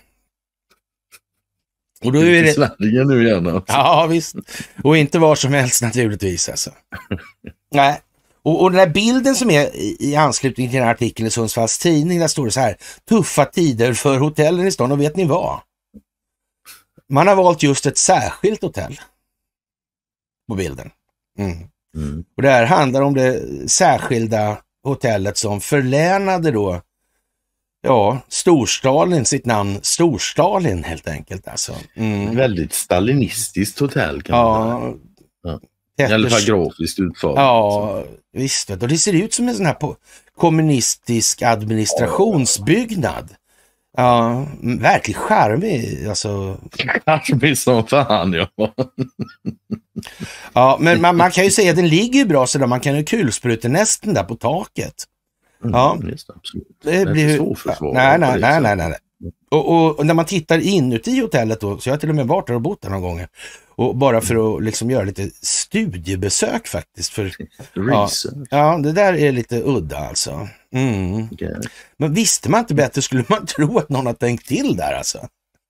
B: Och då är det
C: Sverige nu igen alltså.
B: Ja, visst. Och inte var som helst naturligtvis alltså. Nej. Och, och den här bilden som är i, i anslutning till den här artikeln i Sundsvalls tidning, där står det så här: tuffa tider för hotellen i stan. Och vet ni vad? Man har valt just ett särskilt hotell på bilden. Mm. Mm. Och det här handlar om det särskilda hotellet som förlänade då, ja, Storstalin, sitt namn Storstalin helt enkelt alltså. Mm.
C: Väldigt stalinistiskt hotell kan
B: ja,
C: man säga. Ja. I alla fall grafiskt utformat.
B: Ja, visst. Och det ser ut som en sån här på kommunistisk administrationsbyggnad. Ja, verkligen charmig. Alltså...
C: Charmig som fan, ja.
B: Ja, men man, man kan ju säga att den ligger ju bra så där. Man kan ju kulsprutenästen där på taket.
C: Mm,
B: ja,
C: just, absolut.
B: Det
C: det
B: blir
C: så försvar.
B: Nej, nej, nej, nej, nej. Och, och, och när man tittar inuti hotellet då, så jag har till och med varit där och bott där några gånger. Och bara för att liksom göra lite studiebesök faktiskt. För, ja, ja, det där är lite udda alltså. Mm.
C: Okay.
B: Men visste man inte bättre skulle man tro att någon har tänkt till där alltså.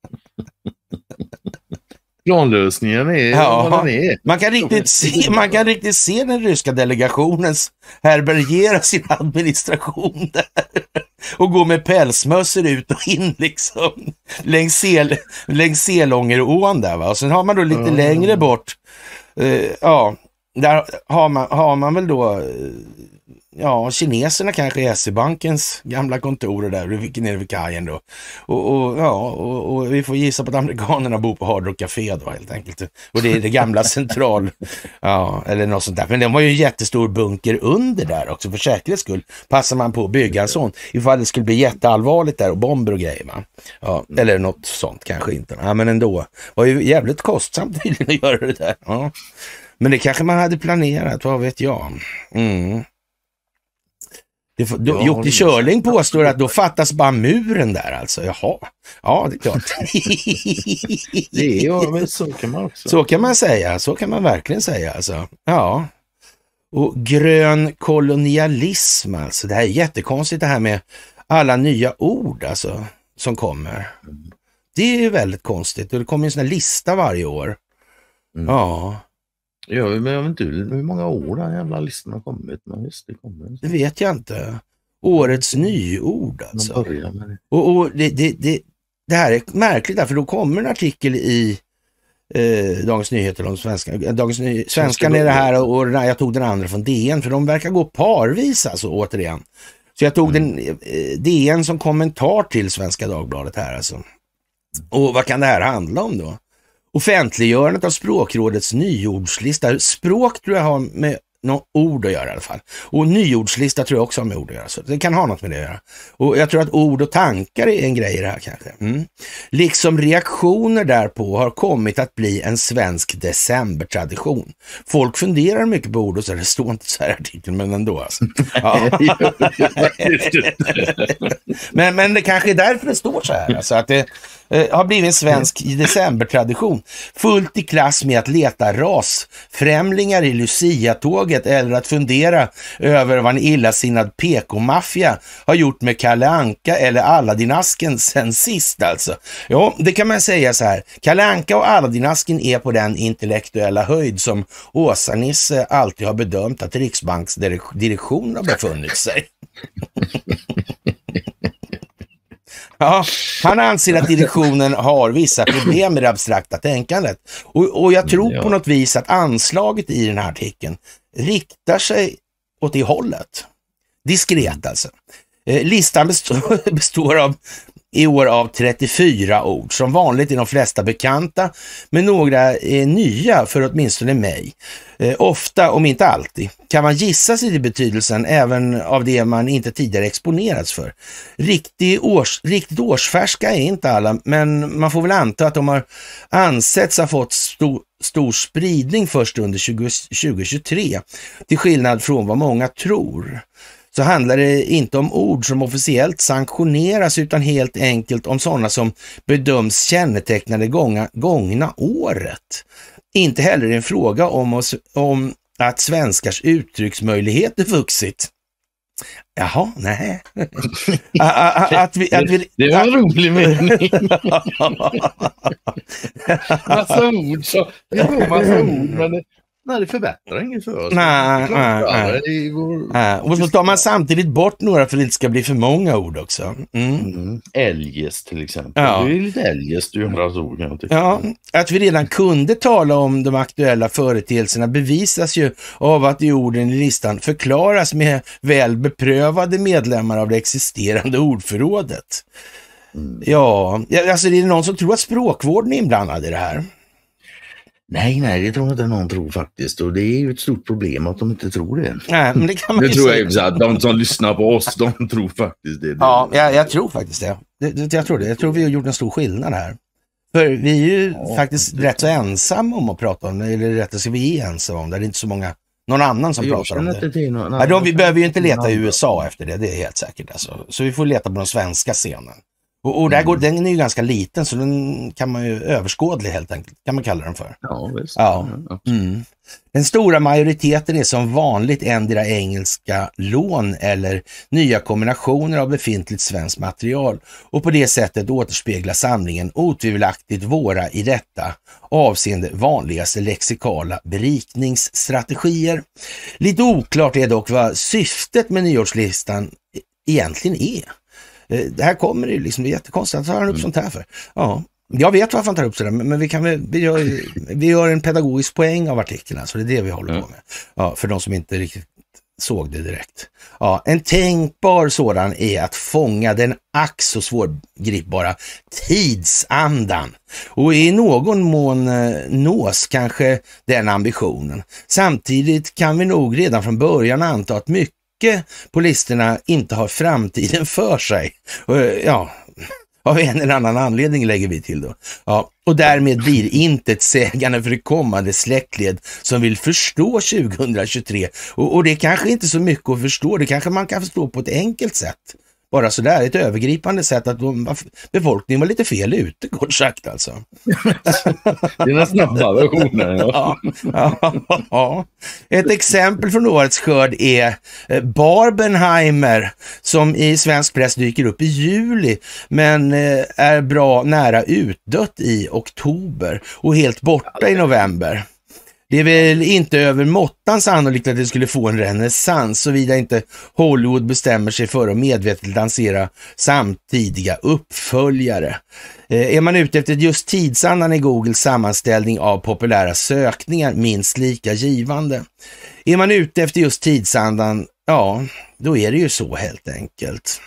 C: Planlösningen är
B: ja,
C: vad den är.
B: Man kan, riktigt se, man kan riktigt se den ryska delegationens härbärgera sin administration där. Och gå med pälsmössor ut och in liksom längs, sel, längs Selångerån där va. Och sen har man då lite mm. längre bort, uh, ja, där har man, har man väl då, uh, ja, kineserna kanske i S E-bankens gamla kontor där, nere vid kajen då. Och, och ja, och, och vi får gissa på att amerikanerna bor på Hard Rock Café då helt enkelt. Och det är det gamla central, ja, eller något sånt där. Men det var ju en jättestor bunker under där också, för säkerhets skull passar man på att bygga en sån. Ifall det skulle bli jätteallvarligt där och bomber och grejer va. Ja, eller något sånt kanske inte. Ja, men ändå. Det var ju jävligt kostsamt tydligen att göra det där. Ja. Men det kanske man hade planerat, vad vet jag. Mm. Det, då, ja, Jocke Körling påstår att då fattas bara muren där alltså. Jaha, ja det är klart.
C: det är, ja, men så kan man också.
B: Så kan man säga, så kan man verkligen säga alltså. Ja. Och grön kolonialism, alltså. Det här är jättekonstigt det här med alla nya ord alltså som kommer. Det är ju väldigt konstigt. Och det kommer en sån här lista varje år. Mm. Ja.
C: Ja, men jag vet inte hur många år den jävla listan har kommit. Men just det kommer.
B: Det vet jag inte. Årets nyord alltså. Och, och det, det, det, det här är märkligt där, för då kommer en artikel i eh, Dagens Nyheter om svenska. Dagens Ny- Svenskan är det här och, och jag tog den andra från D N, för de verkar gå parvis alltså återigen. Så jag tog mm. den eh, D N som kommentar till Svenska Dagbladet här alltså. Och vad kan det här handla om då? Offentliggörandet av Språkrådets nyordslista. Språk tror jag har med något ord att göra i alla fall. Och nyordslista tror jag också har med ord att göra. Så det kan ha något med det att göra. Och jag tror att ord och tankar är en grej i det här kanske. Mm. Liksom reaktioner därpå har kommit att bli en svensk decembertradition. Folk funderar mycket på ord och så, det står inte så här artikeln, men ändå alltså. Ja. men, men det kanske är därför det står så här. Alltså att det eh, har blivit en svensk decembertradition. Fullt i klass med att leta rasfrämlingar i Lucia-tåget eller att fundera över vad en illasinnad P K-maffia har gjort med Kalle Anka eller Aladdin-asken sen sist alltså. Ja, det kan man säga så här. Kalle Anka och Aladdin-asken är på den intellektuella höjd som Åsa-Nisse alltid har bedömt att Riksbanksdirektionen har befunnit sig. Ja, han anser att direktionen har vissa problem med det abstrakta tänkandet. Och, och jag tror ja. på något vis att anslaget i den här artikeln riktar sig åt det hållet. Diskret alltså. Eh, listan består, består av i år av trettiofyra ord. Som vanligt är de flesta bekanta, men några är nya för åtminstone mig. Eh, ofta, om inte alltid, kan man gissa sig till betydelsen även av det man inte tidigare exponerats för. Riktigt, års, riktigt årsfärska är inte alla, men man får väl anta att de har ansetts ha fått stor, stor spridning först under tjugo tjugotre, till skillnad från vad många tror. Så handlar det inte om ord som officiellt sanktioneras utan helt enkelt om sådana som bedöms känneteckna det gångna, gångna året. Inte heller en fråga om, oss, om att svenskars uttrycksmöjligheter vuxit. Jaha, nej. att vi, att vi,
C: det var en rolig mening. massa ord, så det var massa ord, men det, nej, det förbättrar inget för oss.
B: Nej, nej, nej.
C: Vår...
B: nej. Och så tar man samtidigt bort några för att det inte ska bli för många ord också. Mm.
C: Mm. Eljest till exempel.
B: Ja.
C: Det är lite eljest du undrar så, kan jag tycka.
B: Ja, att vi redan kunde tala om de aktuella företeelserna bevisas ju av att i orden i listan förklaras med väl beprövade medlemmar av det existerande ordförrådet. Mm. Ja, alltså det är någon som tror att språkvården är inblandad i det här.
C: Nej, nej, det tror jag inte någon tror faktiskt. Och det är ju ett stort problem att de inte tror det.
B: Nej, men det kan man
C: det
B: ju
C: tror
B: säga.
C: jag så att de som lyssnar på oss, de tror faktiskt det.
B: Ja, jag, jag tror faktiskt det. Det, det. Jag tror det. Jag tror vi har gjort en stor skillnad här. För vi är ju ja, faktiskt rätt så ensamma om att prata om det. Eller rätt så vi är ensamma om det. Det är inte så många, någon annan som jag pratar om det. det någon, ja, de, vi behöver ju inte leta i U S A efter det. Det är helt säkert. Alltså. Så vi får leta på den svenska scenen. Och, och där går, mm. den är ju ganska liten, så den kan man ju överskådlig helt enkelt, kan man kalla den för.
C: Ja, visst.
B: Ja. Mm. Den stora majoriteten är som vanligt ändra engelska lån eller nya kombinationer av befintligt svenskt material, och på det sättet återspeglar samlingen otvivelaktigt våra i detta avseende vanligaste lexikala berikningsstrategier. Lite oklart är dock vad syftet med nyårslistan egentligen är. Det här kommer det liksom, det är jättekonstigt att tar han upp mm. sånt här för. Ja, jag vet varför han tar upp sådär, men vi kan väl, vi gör, vi gör en pedagogisk poäng av artikeln, så det är det vi håller mm. på med. Ja, för de som inte riktigt såg det direkt. Ja, en tänkbar sådan är att fånga den ack så svårgripbara tidsandan. Och i någon mån nås kanske den ambitionen. Samtidigt kan vi nog redan från början anta att mycket på listorna inte har framtiden för sig. Ja, av en eller annan anledning lägger vi till då. Ja, och därmed blir inte ett sägande för det kommande släktled som vill förstå tjugohundratjugotre. Och, och det är kanske inte så mycket att förstå. Det kanske man kan förstå på ett enkelt sätt. Bara sådär, ett övergripande sätt att de, befolkningen var lite fel ute, kort sagt alltså.
C: Det är den snabba versionen.
B: Ja. Ja, ja. Ett exempel från årets skörd är Barbenheimer, som i svensk press dyker upp i juli, men är bra nära utdött i oktober och helt borta i november. Det är väl inte över måttan sannolikt att det skulle få en renässans, såvida inte Hollywood bestämmer sig för att medvetet lansera samtidiga uppföljare. Eh, är man ute efter just tidsandan i Googles sammanställning av populära sökningar minst lika givande. Är man ute efter just tidsandan, ja, då är det ju så helt enkelt.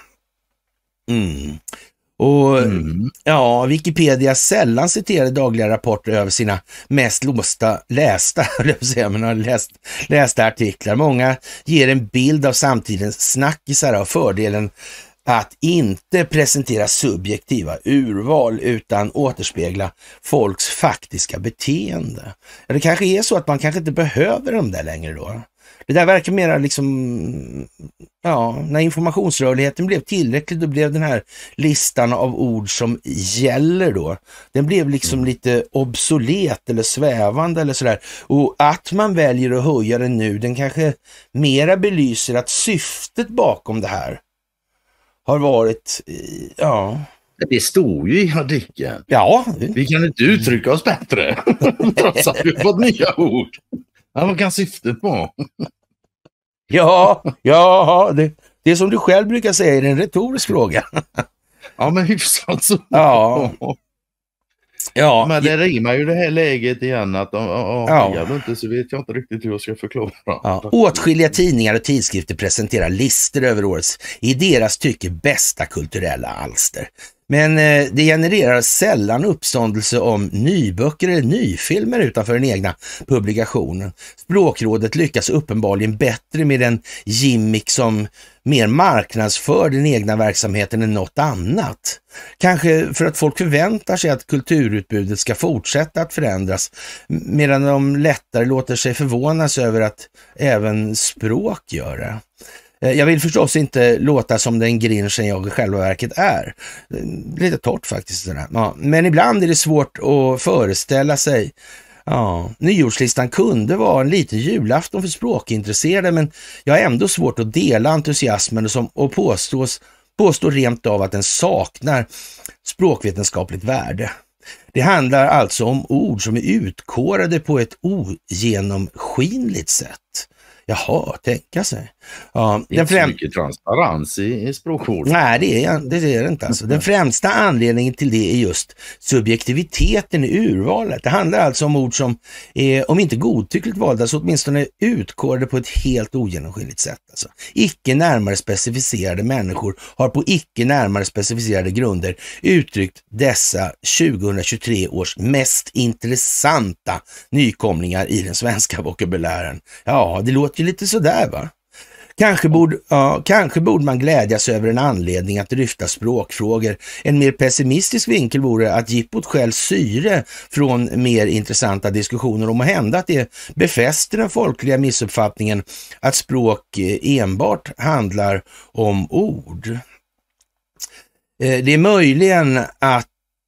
B: Mm. Och mm. ja, Wikipedia sällan citerar dagliga rapporter över sina mest låsta, lästa, men läst, lästa artiklar. Många ger en bild av samtidens snackisar av fördelen att inte presentera subjektiva urval utan återspegla folks faktiska beteende. Det kanske är så att man kanske inte behöver dem där längre då. Det där verkar mera liksom, ja, när informationsrörligheten blev tillräcklig, då blev den här listan av ord som gäller då, den blev liksom mm. lite obsolet eller svävande eller sådär. Och att man väljer att höja den nu, den kanske mera belyser att syftet bakom det här har varit, ja...
C: Det står ju i artikeln.
B: Ja.
C: Vi kan inte uttrycka oss bättre, trots att vi fått nya ord. Ja, vad kan syftet vara?
B: Ja, ja det, det är som du själv brukar säga, är det en retorisk fråga.
C: Ja, men hyfsat så.
B: Ja. Ja.
C: Men det rimmar ju det här läget igen att om ja. jag inte så vet jag inte riktigt hur jag ska förklara.
B: Ja. Åtskilliga tidningar och tidskrifter presenterar listor över årets i deras tycke bästa kulturella alster. Men eh, det genererar sällan uppståndelse om nyböcker eller nyfilmer utanför den egna publikationen. Språkrådet lyckas uppenbarligen bättre med en gimmick som mer marknadsför den egna verksamheten än något annat. Kanske för att folk förväntar sig att kulturutbudet ska fortsätta att förändras, medan de lättare låter sig förvånas över att även språk gör det. Jag vill förstås inte låta som den grinchen jag i själva verket är. Lite torrt faktiskt. Ja, men ibland är det svårt att föreställa sig. Ja, nyårslistan kunde vara en liten julafton för språkintresserade, men jag har ändå svårt att dela entusiasmen och, som, och påstås, påstår rent av att den saknar språkvetenskapligt värde. Det handlar alltså om ord som är utkårade på ett ogenomskinligt sätt. Jaha, tänka sig. Ja,
C: det är inte främ... så mycket transparens i, i språkord.
B: Nej, det är det, är det inte. Alltså. Den främsta anledningen till det är just subjektiviteten i urvalet. Det handlar alltså om ord som är, om inte godtyckligt valda, så åtminstone utkorade på ett helt ogenomskinligt sätt. Alltså. Icke närmare specificerade människor har på icke närmare specificerade grunder uttryckt dessa tjugohundratjugotre års mest intressanta nykomlingar i den svenska vokabulären. Ja, det låter ju lite sådär, va? Kanske borde, ja, kanske borde man glädjas över en anledning att lyfta språkfrågor. En mer pessimistisk vinkel vore att jippot själv syre från mer intressanta diskussioner om att hända att det befäster den folkliga missuppfattningen att språk enbart handlar om ord. Det är möjligen att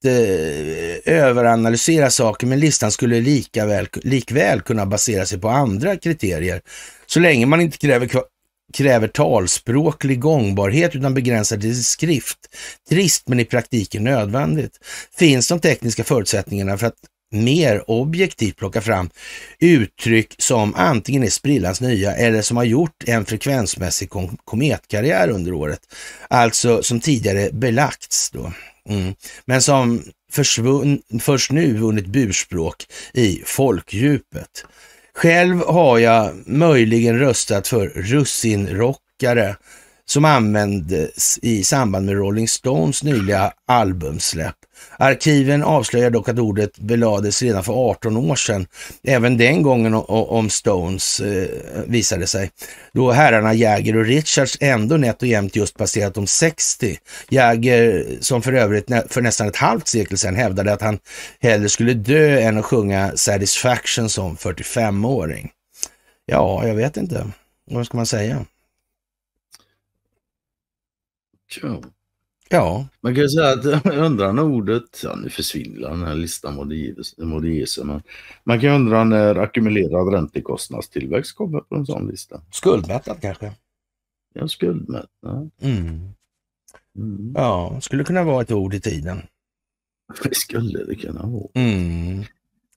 B: överanalysera saker, men listan skulle lika väl, likväl kunna basera sig på andra kriterier. Så länge man inte kräver, kräver talspråklig gångbarhet utan begränsar till skrift. Trist, men i praktiken nödvändigt. Finns de tekniska förutsättningarna för att mer objektivt plocka fram uttryck som antingen är sprillans nya eller som har gjort en frekvensmässig kom- kometkarriär under året. Alltså som tidigare belagts då. Mm. Men som försvunn, först nu vunnit burspråk i folkdjupet. Själv har jag möjligen röstat för russinrockare som användes i samband med Rolling Stones nyliga albumsläpp. Arkiven avslöjar dock att ordet belades redan för arton år sedan. Även den gången om Stones eh, visade sig. Då herrarna Jagger och Richards ändå nätt och jämnt just passerat om sextio. Jagger, som för övrigt för nästan ett halvt sekel sedan hävdade att han hellre skulle dö än att sjunga Satisfaction som fyrtiofemåring. Ja, jag vet inte. Vad ska man säga?
C: Ja.
B: Ja.
C: Man kan ju säga att jag undrar när ordet, ja nu försvinner den här listan mot Jesu, men man kan undra när ackumulerad räntekostnadstillväxt kommer på en sån lista.
B: Skuldmättnad kanske.
C: Ja, skuldmättnad.
B: Mm.
C: Mm.
B: Ja, skulle kunna vara ett ord i tiden.
C: Det skulle det kunna vara.
B: Mm.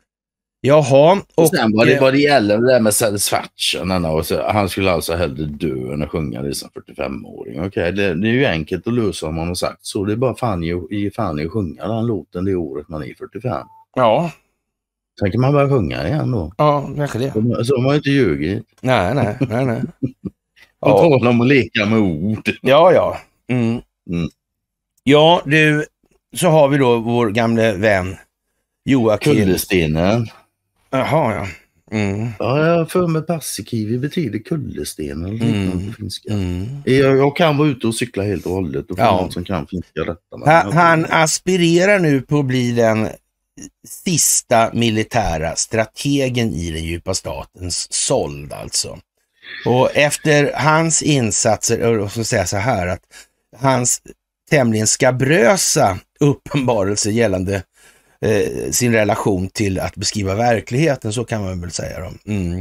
B: Jaha.
C: Och sen vad det, vad det gäller det där med satisfaction, och så, han skulle alltså hellre dö än att sjunga det som fyrtiofem-åring. Okej, det, det är ju enkelt att lösa om man har sagt så. Det är bara fan i, i, fan i att sjunga den låten det året man är fyrtiofem.
B: Ja.
C: Sen kan man börja sjunga igen då.
B: Ja, kanske det.
C: Så, så har man inte ljugit.
B: Nej, nej, nej, nej.
C: Och
B: Ja.
C: tala om att leka med ord.
B: Ja, ja. Mm.
C: Mm.
B: Ja, du, så har vi då vår gamle vän Joakim.
C: Kullestenen.
B: Jaha, ja. Mm.
C: Ja, jag har för mig passikivi betyder kullestenen. Eller
B: Mm.
C: på finska.
B: Mm.
C: Jag, jag kan vara ute och cykla helt och hållet och få
B: Ja.
C: någon som kan finska rätta mig.
B: Han, han aspirerar nu på att bli den sista militära strategen i den djupa statens sold alltså. Och efter hans insatser, och så säga så här att hans tämligen skabrösa uppenbarelse gällande eh, sin relation till att beskriva verkligheten, så kan man väl säga då. Mm.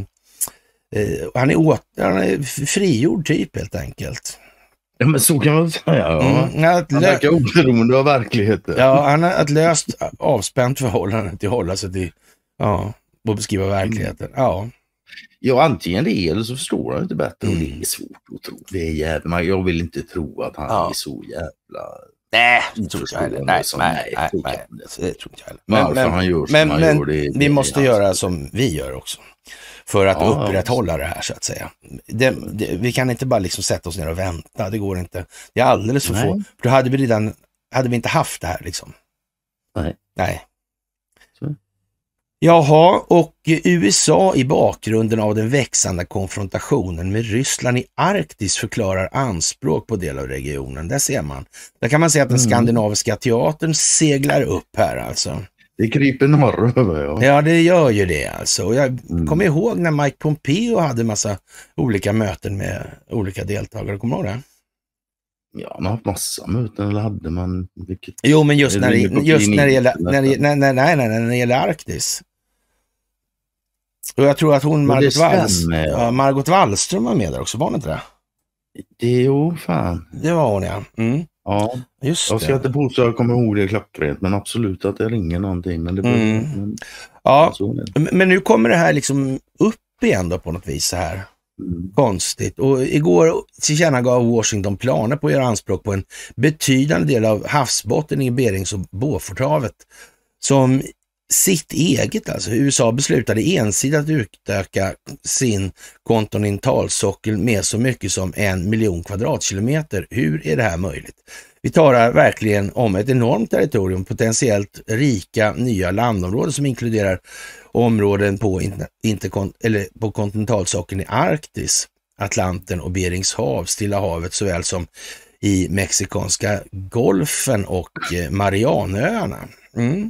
B: Eh, han, är åt, han är frigjord typ helt enkelt.
C: Ja, men så kan man säga. Ja.
B: Mm. Han,
C: Han verkar oberoende av verkligheten.
B: ja, han har ett löst avspänt förhållande till att hålla sig till, ja, och beskriva verkligheten. Ja.
C: Ja, antingen det eller så förstår han inte bättre.
B: Mm.
C: Och det är svårt att tro. Det är jävla, jag vill inte tro att han
B: Ja.
C: är så jävla...
B: Nej, det tror jag inte heller. Nej,
C: Som-
B: nej, nej,
C: så
B: nej,
C: kan det.
B: det tror inte jag heller.
C: Varför
B: Men, men,
C: han gör som
B: men,
C: han
B: men
C: gör, det, det
B: vi
C: är
B: måste
C: hans-
B: göra som vi gör också. För att
C: Ja,
B: upprätthålla det här så att säga. Det, det, vi kan inte bara liksom sätta oss ner och vänta. Det går inte. Det är alldeles för
C: Nej.
B: få. För då hade vi redan, hade vi inte haft det här liksom.
C: Nej.
B: Nej.
C: Så.
B: Jaha, och U S A i bakgrunden av den växande konfrontationen med Ryssland i Arktis förklarar anspråk på del av regionen. Där ser man. Där kan man säga att den
C: Mm.
B: skandinaviska teatern seglar upp här alltså.
C: Det kryper norröver, ja.
B: Ja, det gör ju det alltså. Och jag
C: Mm.
B: kommer ihåg när Mike Pompeo hade massa olika möten med olika deltagare. Kommer du ihåg det?
C: Ja, man har haft massa möten, eller hade man... Vilket...
B: Jo, men just
C: Är
B: när
C: det
B: det,
C: inne på
B: just när det gäller,
C: kliniken,
B: när det,
C: detta?
B: nej, nej, nej, nej, när det gäller Arktis. Och jag tror att hon,
C: det
B: Margot, Walls,
C: stämmer, ja.
B: ja, Margot Wallström var med där också, var hon inte det?
C: Det är ju fan.
B: Det var hon, ja. Mm,
C: Ja,
B: just
C: jag ska
B: det.
C: inte påstå att jag kommer ihåg det klockrent, men absolut att det ringer någonting. Men det blir...
B: Mm.
C: Men,
B: Ja,
C: så är det.
B: men nu kommer det här liksom upp igen då på något vis så här.
C: Mm.
B: Konstigt. Och igår tillkännagav Washington planer på att göra anspråk på en betydande del av havsbotten i Berings- och Beauforthavet som sitt eget. Alltså U S A beslutade ensidigt att utöka sin kontinentalsockel med så mycket som en miljon kvadratkilometer. Hur är det här möjligt? Vi talar verkligen om ett enormt territorium, potentiellt rika nya landområden som inkluderar områden på, interkon- eller på kontinentalsockeln i Arktis, Atlanten och Berings hav, Stilla havet såväl som i Mexikanska golfen och eh, Marianöarna. Mm.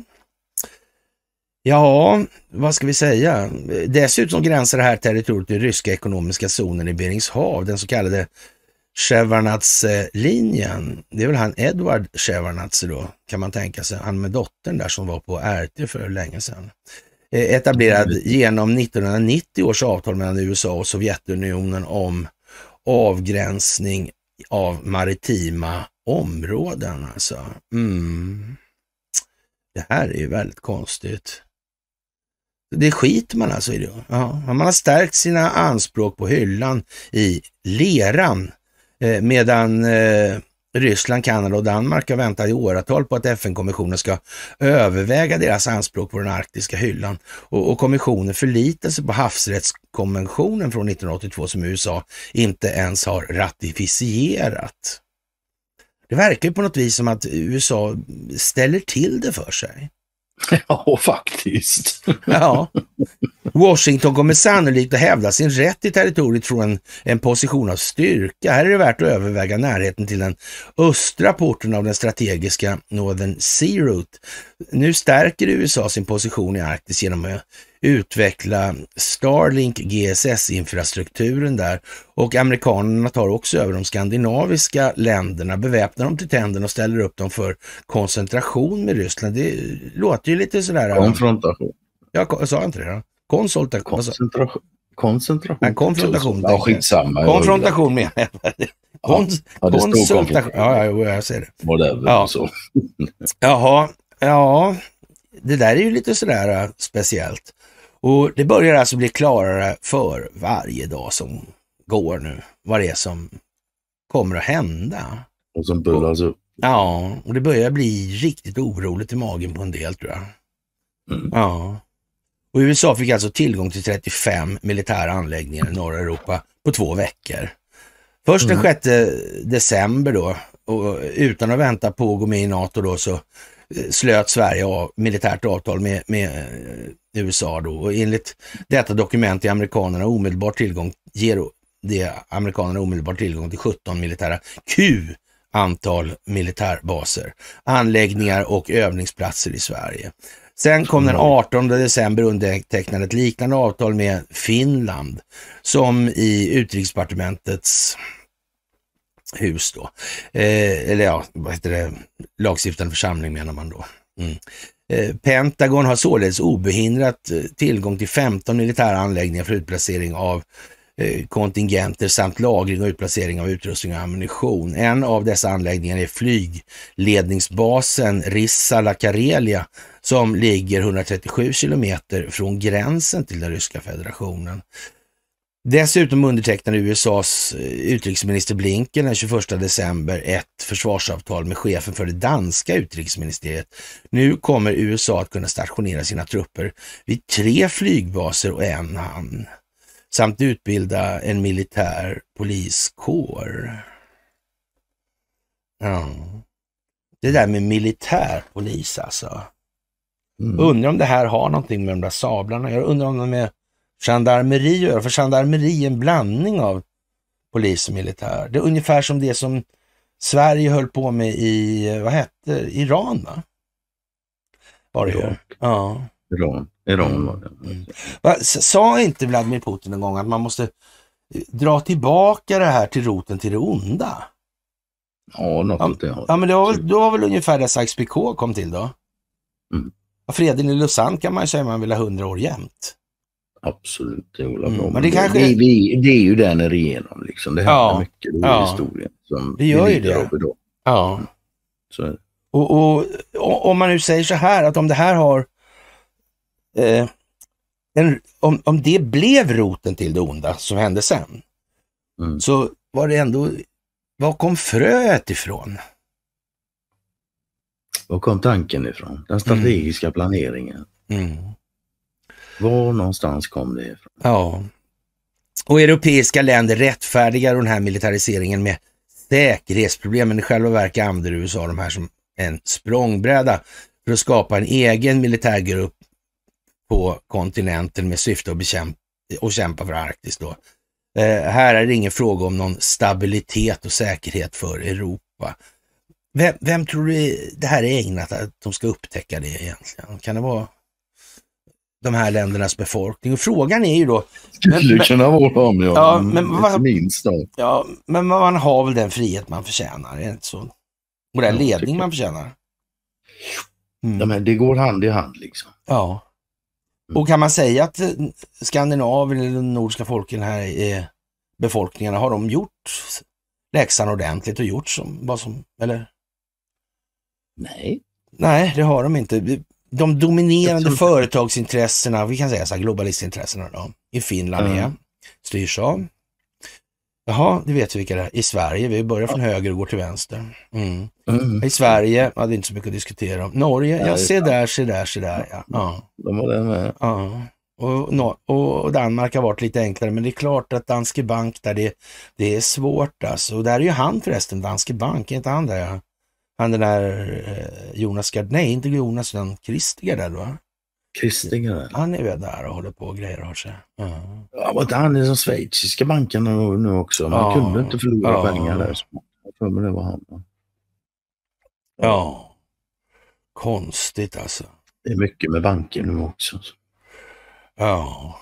B: Ja, vad ska vi säga? Dessutom gränsar det här territoriet till ryska ekonomiska zonen i Berings hav, den så kallade Shevardnadze-linjen. Det är väl han Edward Shevardnadze då, kan man tänka sig. Han med dottern där som var på R T för länge sedan. Eh, Etablerad genom nittonhundranittio års avtal mellan U S A och Sovjetunionen om avgränsning av maritima områden. Alltså. Mm. Det här är ju väldigt konstigt. Det skiter man alltså i det. Ja, man har stärkt sina anspråk på hyllan i leran eh, medan eh, Ryssland, Kanada och Danmark har väntat i åratal på att F N-kommissionen ska överväga deras anspråk på den arktiska hyllan. Och, och kommissionen förlitar sig på havsrättskonventionen från nittonhundraåttiotvå som U S A inte ens har ratificerat. Det verkar ju på något vis som att U S A ställer till det för sig.
C: Ja, faktiskt.
B: Ja. Washington kommer sannolikt att hävda sin rätt i territoriet från en, en position av styrka. Här är det värt att överväga närheten till den östra porten av den strategiska Northern Sea Route. Nu stärker U S A sin position i Arktis genom att utveckla Starlink G S S-infrastrukturen där. Och amerikanerna tar också över de skandinaviska länderna, beväpnar dem till tänderna och ställer upp dem för koncentration med Ryssland. Det låter ju lite sådär...
C: Konfrontation.
B: Ja, jag sa inte det då? Konsultation.
C: Koncentration. Koncentration.
B: Nej, konfrontation.
C: Ja, skitsamma.
B: Konfrontation menar jag. Kons-
C: ja, det
B: konsultation. Ja, ja, jag ser det.
C: Whatever,
B: ja.
C: Så.
B: Jaha, ja. Det där är ju lite sådär uh, speciellt. Och det börjar alltså bli klarare för varje dag som går nu. Vad det är som kommer att hända.
C: Och som bullas upp.
B: Ja, och det börjar bli riktigt oroligt i magen på en del, tror jag.
C: Mm.
B: Ja. Och U S A fick alltså tillgång till trettiofem militära anläggningar i norra Europa på två veckor. Först den sjätte december då, och utan att vänta på att gå med i NATO då, så slöt Sverige av militärt avtal med, med U S A då. Och enligt detta dokument är amerikanerna omedelbart tillgång, ger det amerikanerna omedelbart tillgång till sjutton militära Q antal militärbaser, anläggningar och övningsplatser i Sverige. Sen kom den artonde december undertecknade ett liknande avtal med Finland som i utrikesdepartementets hus då. Eh, eller ja, vad heter det? Lagstiftande församling menar man då. Mm. Eh, Pentagon har således obehindrat eh, tillgång till femton militära anläggningar för utplacering av eh, kontingenter samt lagring och utplacering av utrustning och ammunition. En av dessa anläggningar är flygledningsbasen Rissala Karelia som ligger hundratrettiosju kilometer från gränsen till den ryska federationen. Dessutom undertecknade U S A:s utrikesminister Blinken den tjugoförsta december ett försvarsavtal med chefen för det danska utrikesministeriet. Nu kommer U S A att kunna stationera sina trupper vid tre flygbaser och en hamn samt utbilda en militär poliskår. Ja. Det där med militärpolis alltså. Mm. Undrar om det här har någonting med de där sablarna. Jag undrar om de är gendarmeri, för gendarmeri är en blandning av polis och militär. Det är ungefär som det som Sverige höll på med i, vad hette, Iran va? Var det ju? Ja.
C: Iran. Iran var det.
B: Mm. Va, sa inte Vladimir Putin en gång att man måste dra tillbaka det här till roten till det onda?
C: Ja, något
B: ja,
C: det har.
B: ja, men det var väl, då var väl ungefär det Sykes-Picot kom till då?
C: Mm.
B: Freden i Lausanne kan man ju säga man vill ha hundra år jämt.
C: Absolut, det är
B: mm, men det, kanske...
C: det, det, det är ju den är igenom liksom. Det händer
B: ja,
C: mycket i
B: ja.
C: historien. Som
B: det gör ju det. Ja.
C: Så.
B: Och, och, och om man nu säger så här att om det här har eh, en, om, om det blev roten till det onda som hände sen mm. så var det ändå, var kom fröet ifrån?
C: Var kom tanken ifrån? Den strategiska mm. planeringen.
B: Mm.
C: Var någonstans kom det ifrån?
B: Ja. Och europeiska länder rättfärdigar den här militariseringen med säkerhetsproblemen. I själva verket använder U S A de här som en språngbräda för att skapa en egen militärgrupp på kontinenten med syfte att bekämpa och kämpa för Arktis då. Eh, här är det ingen fråga om någon stabilitet och säkerhet för Europa. Vem, vem tror du det här är ägnat att de ska upptäcka det egentligen? Kan det vara de här ländernas befolkning? Och frågan är ju då...
C: Skulle men, kunna vara dem, ja.
B: ja men, vad,
C: minst då.
B: Ja, men man har väl den frihet man förtjänar, är det inte så? Och den ja, ledning man förtjänar.
C: Mm. Ja, men det går hand i hand liksom.
B: Ja. Och kan man säga att Skandinavien eller de nordiska folken här är befolkningarna, har de gjort läxan ordentligt och gjort som, vad som, eller?
C: Nej.
B: Nej, det har de inte. De dominerande företagsintressena, vi kan säga så här, globalistintressena då, i Finland mm. är, styrs av. Jaha, det vet vi vilka det är. I Sverige, vi börjar från höger och går till vänster. Mm. Mm. I Sverige, ja, det är inte så mycket att diskutera om. Norge, ja, ja se där, se där, se där. Ja. Ja.
C: De var det med.
B: Ja. Och, och Danmark har varit lite enklare, men det är klart att Danske Bank där det, det är svårt alltså. Och där är ju han förresten, Danske Bank, är inte han där? Ja. Han den där eh, Jonas Gard, nej inte Jonas, den Kristiger där då.
C: Kristiger?
B: Han är väl där och håller på och grejer har sig. Ja,
C: ja men han är som schweiziska banken nu, nu också. Man ja. kunde inte förlora ja. pengar där. Jag det var han.
B: Ja, konstigt alltså.
C: Det är mycket med banker nu också.
B: Ja.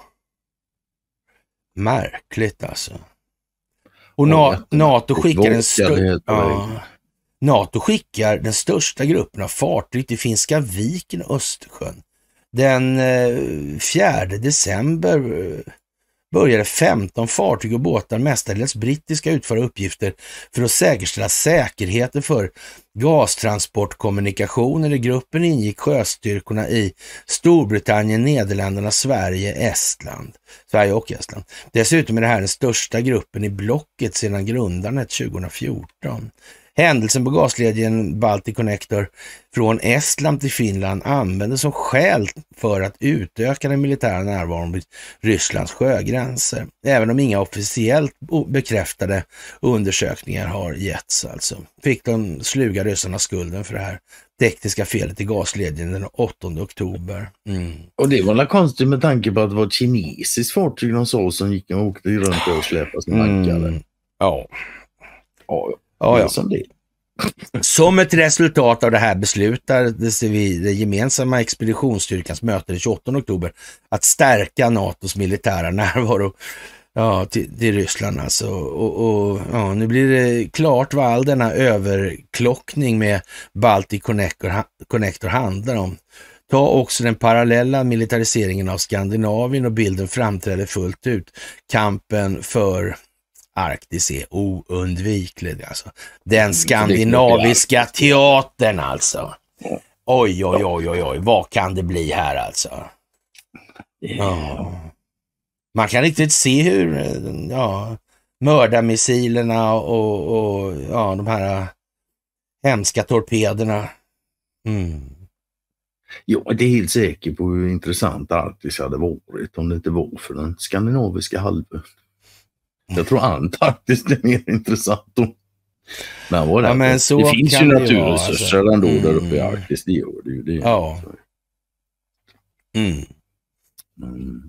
B: Märkligt alltså. Och Na- NATO skickar den stö- ja. NATO skickar den största gruppen av fartyg till Finska viken och Östersjön. Den eh, fjärde december eh, började femton fartyg och båtar, mestadels brittiska, utföra uppgifter för att säkerställa säkerheten för gastransportkommunikationer. I gruppen ingick sjöstyrkorna i Storbritannien, Nederländerna, Sverige, Estland. Sverige och Estland. Dessutom är det här den största gruppen i blocket sedan grundandet tjugohundrafjorton. Händelsen på gasledningen Baltic Connector från Estland till Finland användes som skäl för att utöka den militära närvaron vid Rysslands sjögränser. Även om inga officiellt bekräftade undersökningar har getts alltså. Fick de sluga ryssarna skulden för det här tekniska felet i gasledningen den åttonde oktober. Mm.
C: Och det var väl konstigt med tanke på att det var ett kinesiskt fartyg de såg som gick och åkte runt och släpade sina ankare.
B: Mm. Ja.
C: Ja,
B: ja, ja.
C: Som, det.
B: Som ett resultat av det här beslutades vid det gemensamma expeditionsstyrkans möte den tjugoåttonde oktober att stärka NATOs militära närvaro ja, till, till Ryssland. Alltså. Och, och, ja, nu blir det klart vad all denna överklockning med Baltic Connector, Connector handlar om. Ta också den parallella militariseringen av Skandinavien och bilden framträder fullt ut. Kampen för Arktis är oundviklig alltså. Den skandinaviska teatern alltså. Oj, oj, oj, oj, oj. Vad kan det bli här alltså? Ja. Man kan riktigt se hur ja, mördarmissilerna och, och ja, de här hemska torpederna. Mm.
C: Ja, det är helt säkert på hur intressant Arktis hade varit om det inte var för den skandinaviska halvön. Jag tror Antarktis är mer intressant då. Men vad det,
B: ja, men så
C: det finns ju naturresurser
B: alltså.
C: ändå
B: mm.
C: där uppe i Arktis, det gör det ju. Det
B: ja. Mm.
C: Mm.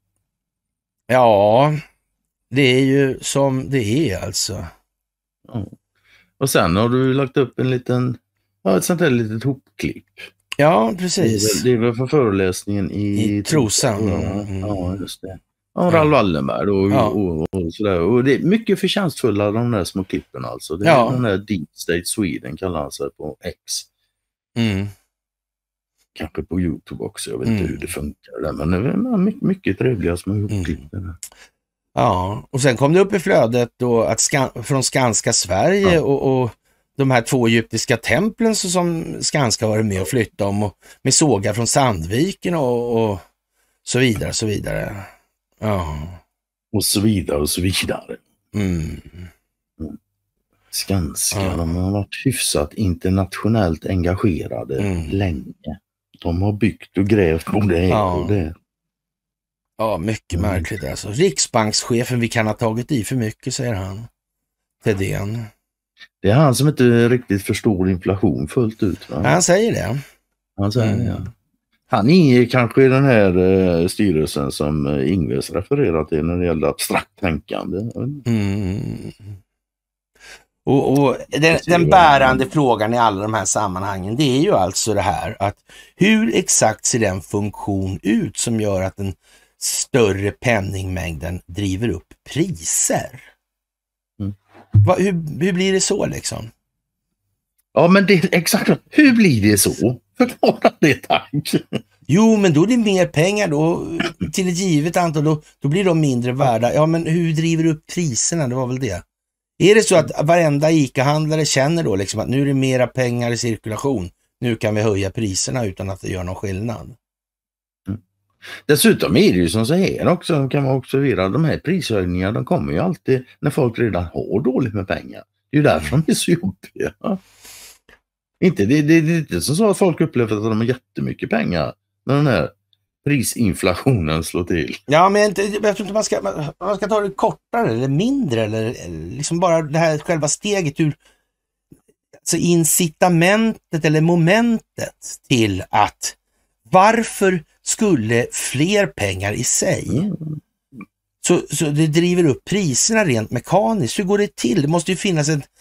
B: Ja, det är ju som det är alltså.
C: Ja. Och sen har du lagt upp en liten, ja, ett sånt här litet hopklipp.
B: Ja, precis.
C: Det är väl för föreläsningen i,
B: I Trosan.
C: Mm. Ja, just det. Ja, Ralf Wallenberg och, ja. och, och, och sådär. Och det är mycket förtjänstfulla de där små klippen alltså. Det är ja. Den där Deep State Sweden kallar han sig på X.
B: Mm.
C: Kanske på YouTube också, jag vet inte mm. hur det funkar där. Men det är mycket, mycket trevliga små ihopklipp. Mm.
B: Ja, och sen kom det upp i flödet då att Skan- från Skanska Sverige ja. och, och de här två egyptiska templen som Skanska varit med och flytta om och med sågar från Sandviken och, och så vidare, så vidare. Ja.
C: Och så vidare och så vidare.
B: Mm.
C: Skanska, ja. De har varit hyfsat internationellt engagerade mm. länge. De har byggt och grävt både här ja. och det.
B: Ja, mycket mm. märkligt alltså. Riksbankschefen, vi kan ha tagit i för mycket, säger han. Thedéen.
C: Det är han som inte riktigt förstår inflation fullt ut. Va?
B: Ja, han säger det.
C: Han säger mm. det, ja. Han är kanske i den här uh, styrelsen som uh, Ingves refererar till när det gäller abstrakt tänkande.
B: Mm. Och, och den, den bärande frågan i alla de här sammanhangen, det är ju alltså det här att hur exakt ser den funktion ut som gör att den större penningmängden driver upp priser? Mm. Va, hur, hur blir det så liksom?
C: Ja, men det exakt. Hur blir det så? Förklara det, tack.
B: Jo, men då är det mer pengar då till ett givet antal, då, då blir de mindre värda. Ja, men hur driver du upp priserna? Det var väl det. Är det så att varenda ICA-handlare känner då liksom att nu är det mera pengar i cirkulation, nu kan vi höja priserna utan att det gör någon skillnad?
C: Mm. Dessutom är det ju som så här också, kan man observera, de här prishöjningarna, de kommer ju alltid när folk redan har dåligt med pengar. Det är ju därför de är så jobbiga. Inte, det, det, det är inte så att folk upplever att de har jättemycket pengar när den här prisinflationen slår till.
B: Ja, men jag, inte, jag tror inte man ska, man ska ta det kortare eller mindre eller liksom bara det här själva steget ur alltså incitamentet eller momentet till att varför skulle fler pengar i sig mm. så, så det driver upp priserna rent mekaniskt. Hur går det till? Det måste ju finnas ett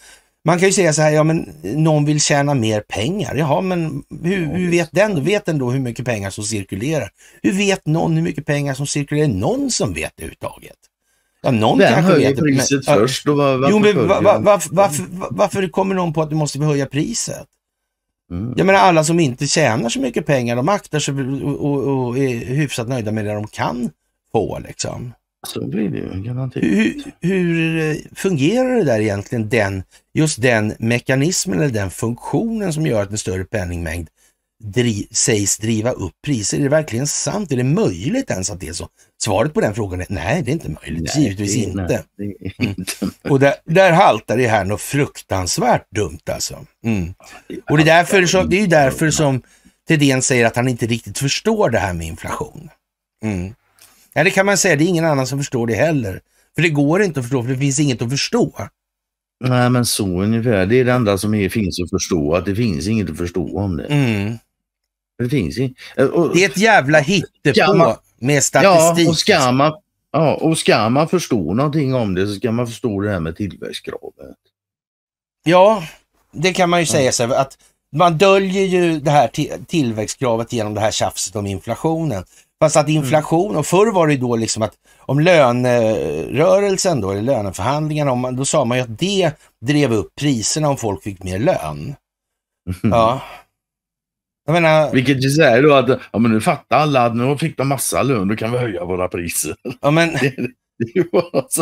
B: Man kan ju säga så här, ja men någon vill tjäna mer pengar. Jaha, men hur, hur vet den då? Vet den då hur mycket pengar som cirkulerar? Hur vet någon hur mycket pengar som cirkulerar? Någon som vet det överhuvudtaget? Ja, någon
C: den
B: kanske
C: höjer
B: vet
C: priset
B: men,
C: först. Och var,
B: jo, men var, var, var, varför, varför kommer någon på att du måste höja priset? Mm. Jag menar, alla som inte tjänar så mycket pengar, de aktar sig och, och, och är hyfsat nöjda med det de kan få liksom.
C: Så blir det ju garanterat.
B: Hur, hur fungerar det där egentligen, den, just den mekanismen eller den funktionen som gör att en större penningmängd dri, sägs driva upp priser? Är det verkligen sant? Är det möjligt ens att det är så? Svaret på den frågan är nej, det är inte möjligt. Nej, givetvis det, inte. Nej, det är inte mm. Och där, där haltar det här något fruktansvärt dumt alltså. Mm. Och det är, därför som, det är ju därför som Thedéen säger att han inte riktigt förstår det här med inflation. Mm. Ja, det kan man säga. Det är ingen annan som förstår det heller. För det går inte att förstå, för det finns inget att förstå.
C: Nej, men så ungefär. Det är det enda som är, finns att förstå. Att det finns inget att förstå om det.
B: Mm.
C: Det finns inget. Och,
B: det är ett jävla hittepå man, med statistik.
C: Ja, och ska man, ja, och ska man förstå någonting om det så ska man förstå det här med tillväxtkravet.
B: Ja, det kan man ju säga sig. Att man döljer ju det här tillväxtkravet genom det här tjafset om inflationen. Fast att inflation, och förr var det då liksom att om lönerörelsen då, eller löneförhandlingarna, om man, då sa man ju att det drev upp priserna om folk fick mer lön. Mm. Ja. Jag menar,
C: vilket ju säger då att ja, men nu fattar alla att nu fick de massa lön, då kan vi höja våra priser.
B: Ja, men
C: det, det är ju bara så.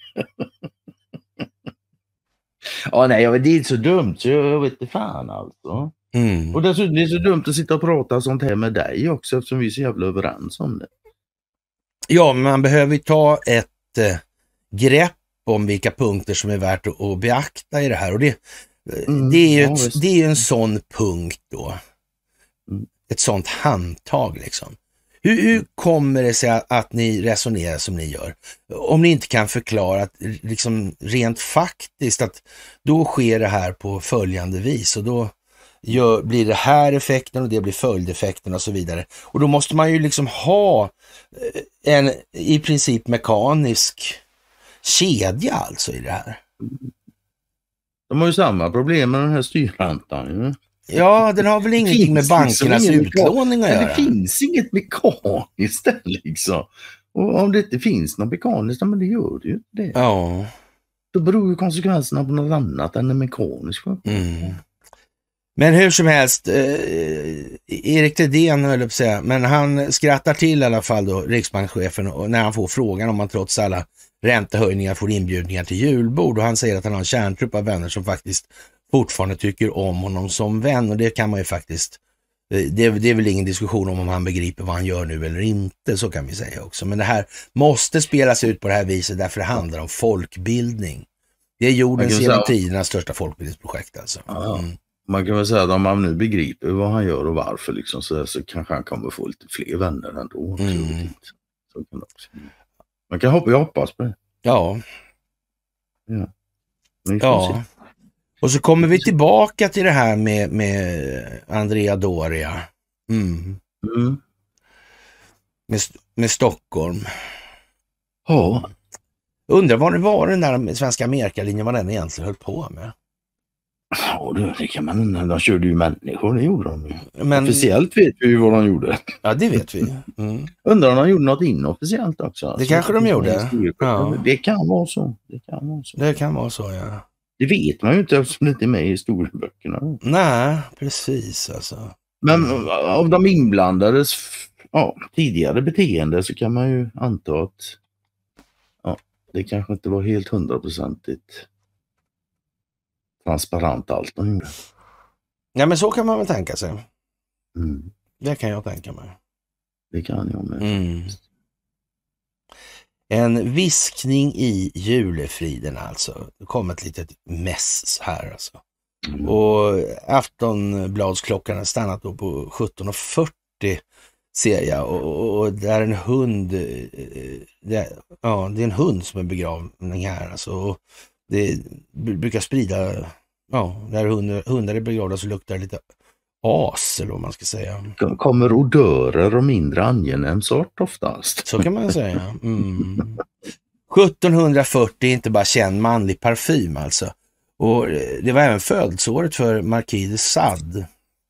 C: Ja, nej, det är så dumt så jag vet inte fan alltså. Mm. Och dessutom det är så dumt att sitta och prata sånt här med dig också eftersom vi är så jävla överens om det.
B: Ja, men man behöver ta ett eh, grepp om vilka punkter som är värt att, att beakta i det här. Och det, mm, det är ju ja, ett, det är en sån punkt då. Mm. Ett sånt handtag liksom. Hur, hur kommer det sig att, att ni resonerar som ni gör? Om ni inte kan förklara att liksom rent faktiskt att då sker det här på följande vis och då Gör, blir det här effekten och det blir följdeffekten och så vidare. Och då måste man ju liksom ha en i princip mekanisk kedja alltså i det här.
C: De har ju samma problem med den här styrräntan.
B: Ja, den har väl ingenting med bankernas utlåning att göra.
C: Det finns inget mekaniskt där liksom. Och om det inte finns något mekaniskt, men det gör det ju det.
B: Ja.
C: Då beror ju konsekvenserna på något annat än det mekaniska.
B: Mm. Men hur som helst, eh, Erik Thedéen höll jag på att säga, men han skrattar till i alla fall då, riksbankschefen, och när han får frågan om man trots alla räntehöjningar får inbjudningar till julbord, och han säger att han har en kärntrupp av vänner som faktiskt fortfarande tycker om honom som vän, och det kan man ju faktiskt, det, det är väl ingen diskussion om om han begriper vad han gör nu eller inte, så kan vi säga också. Men det här måste spelas ut på det här viset därför det handlar om folkbildning. Det är jordens genom tidernas största folkbildningsprojekt alltså. Mm.
C: Man kan väl säga att om man nu begriper vad han gör och varför liksom, så, så kanske han kommer få lite fler vänner ändå. Mm. Så kan det också. Man kan hoppa, jag hoppas på det.
B: Ja.
C: Ja.
B: Ja. Och så kommer vi tillbaka till det här med, med Andrea Doria. Mm.
C: Mm.
B: Med, med Stockholm.
C: Ja.
B: Undrar vad det var den där svenska Amerikalinjen, vad den egentligen höll på med.
C: Ja, det kan man undra. De körde ju människor, det gjorde de ju. Men... Officiellt vet vi ju vad de gjorde.
B: Ja, det vet vi. Mm.
C: Undrar om de gjorde något inofficiellt också.
B: Det kanske de gjorde.
C: Ja. Det kan vara så. Det kan vara så.
B: Det kan vara så, ja.
C: Det vet man ju inte eftersom det inte är med i historieböckerna.
B: Nej, precis alltså.
C: Men mm. av de inblandades ja, tidigare beteende så kan man ju anta att ja, det kanske inte var helt hundraprocentigt transparent allt de gjorde.
B: Ja, men så kan man väl tänka sig.
C: Mm.
B: Det kan jag tänka mig.
C: Det kan jag med.
B: Mm. En viskning i julefriden alltså. Det kom ett litet mess här alltså. Mm. Och Aftonbladsklockan har stannat då på sjutton och fyrtio ser jag. Och, och där är en hund, det, ja, det är en hund som är begravning här alltså. Och det brukar sprida, ja, där hundar, hundar är begravda så luktar det lite as eller vad man ska säga.
C: Kommer odörer och mindre angenäm sort oftast.
B: Så kan man säga. Mm. sjutton fyrtio är inte bara känd manlig parfym alltså. Och det var även födelseåret för Marquis de Sade,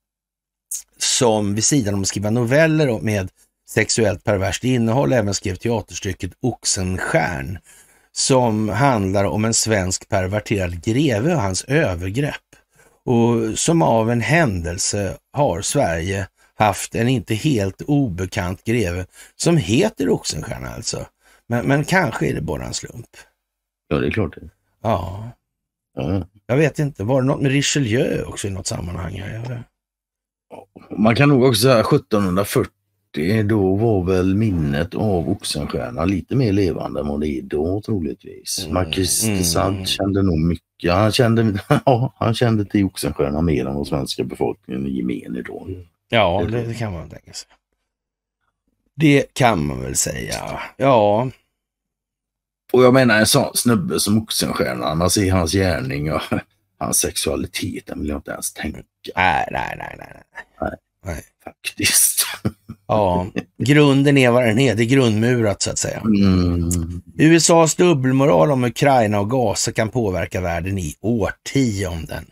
B: som vid sidan om att skriva noveller med sexuellt perverst innehåll även skrev teaterstycket Oxenstierna, som handlar om en svensk perverterad greve och hans övergrepp. Och som av en händelse har Sverige haft en inte helt obekant greve som heter Oxenstierna alltså. Men, men kanske är det bara en slump.
C: Ja, det är klart det.
B: Ja.
C: Ja.
B: Jag vet inte, var det något med Richelieu också i något sammanhang? Här?
C: Man kan nog också säga sjuttonhundrafyrtio, då var väl minnet av Oxenstierna lite mer levande än vad det är då troligtvis. Mm. Marquis de Sade kände nog mycket, han kände, ja, han kände till Oxenstierna mer än den svenska befolkningen i gemen idag.
B: Ja, det, det kan man tänka sig. Det kan man väl säga, ja.
C: Och jag menar en sån snubbe som Oxenstierna, man ser hans gärning och hans sexualitet, den vill jag inte ens tänka.
B: Nej, nej, nej, nej.
C: Nej,
B: nej.
C: faktiskt.
B: Ja, grunden är vad den är, det är grundmurat så att säga.
C: Mm.
B: U S A:s dubbelmoral om Ukraina och Gaza kan påverka världen i årtionden.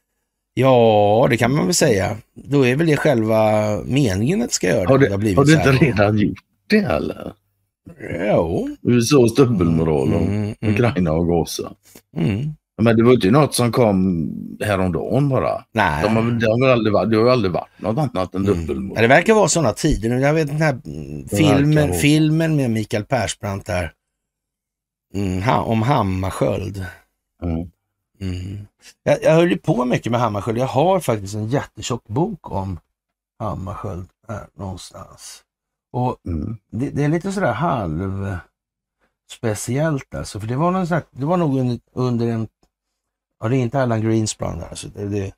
B: Ja, det kan man väl säga. Då är väl det själva meningen att det ska göra.
C: Har, det,
B: det har, blivit
C: har du inte
B: här.
C: redan gjort det eller?
B: Jo.
C: U S A:s dubbelmoral om
B: mm, mm,
C: Ukraina och Gaza.
B: Mm.
C: Men det var inte något som kom häromdagen bara.
B: Nej.
C: De har, de har aldrig varit, det har aldrig varit något annat än dubbelmoral.
B: Mm. Ja, det verkar vara sådana tider nu. Jag vet den här filmen, filmen med Mikael Persbrandt där. Mm, ha, om Hammarskjöld.
C: Mm.
B: Mm. Jag, jag höll ju på mycket med Hammarskjöld. Jag har faktiskt en jättetjock bok om Hammarskjöld här någonstans. Och
C: Mm.
B: det, det är lite sådär halv speciellt alltså. För det var någon sån här, det var nog under, under en, ja det är inte Alan Greenspan där. Alltså det, det,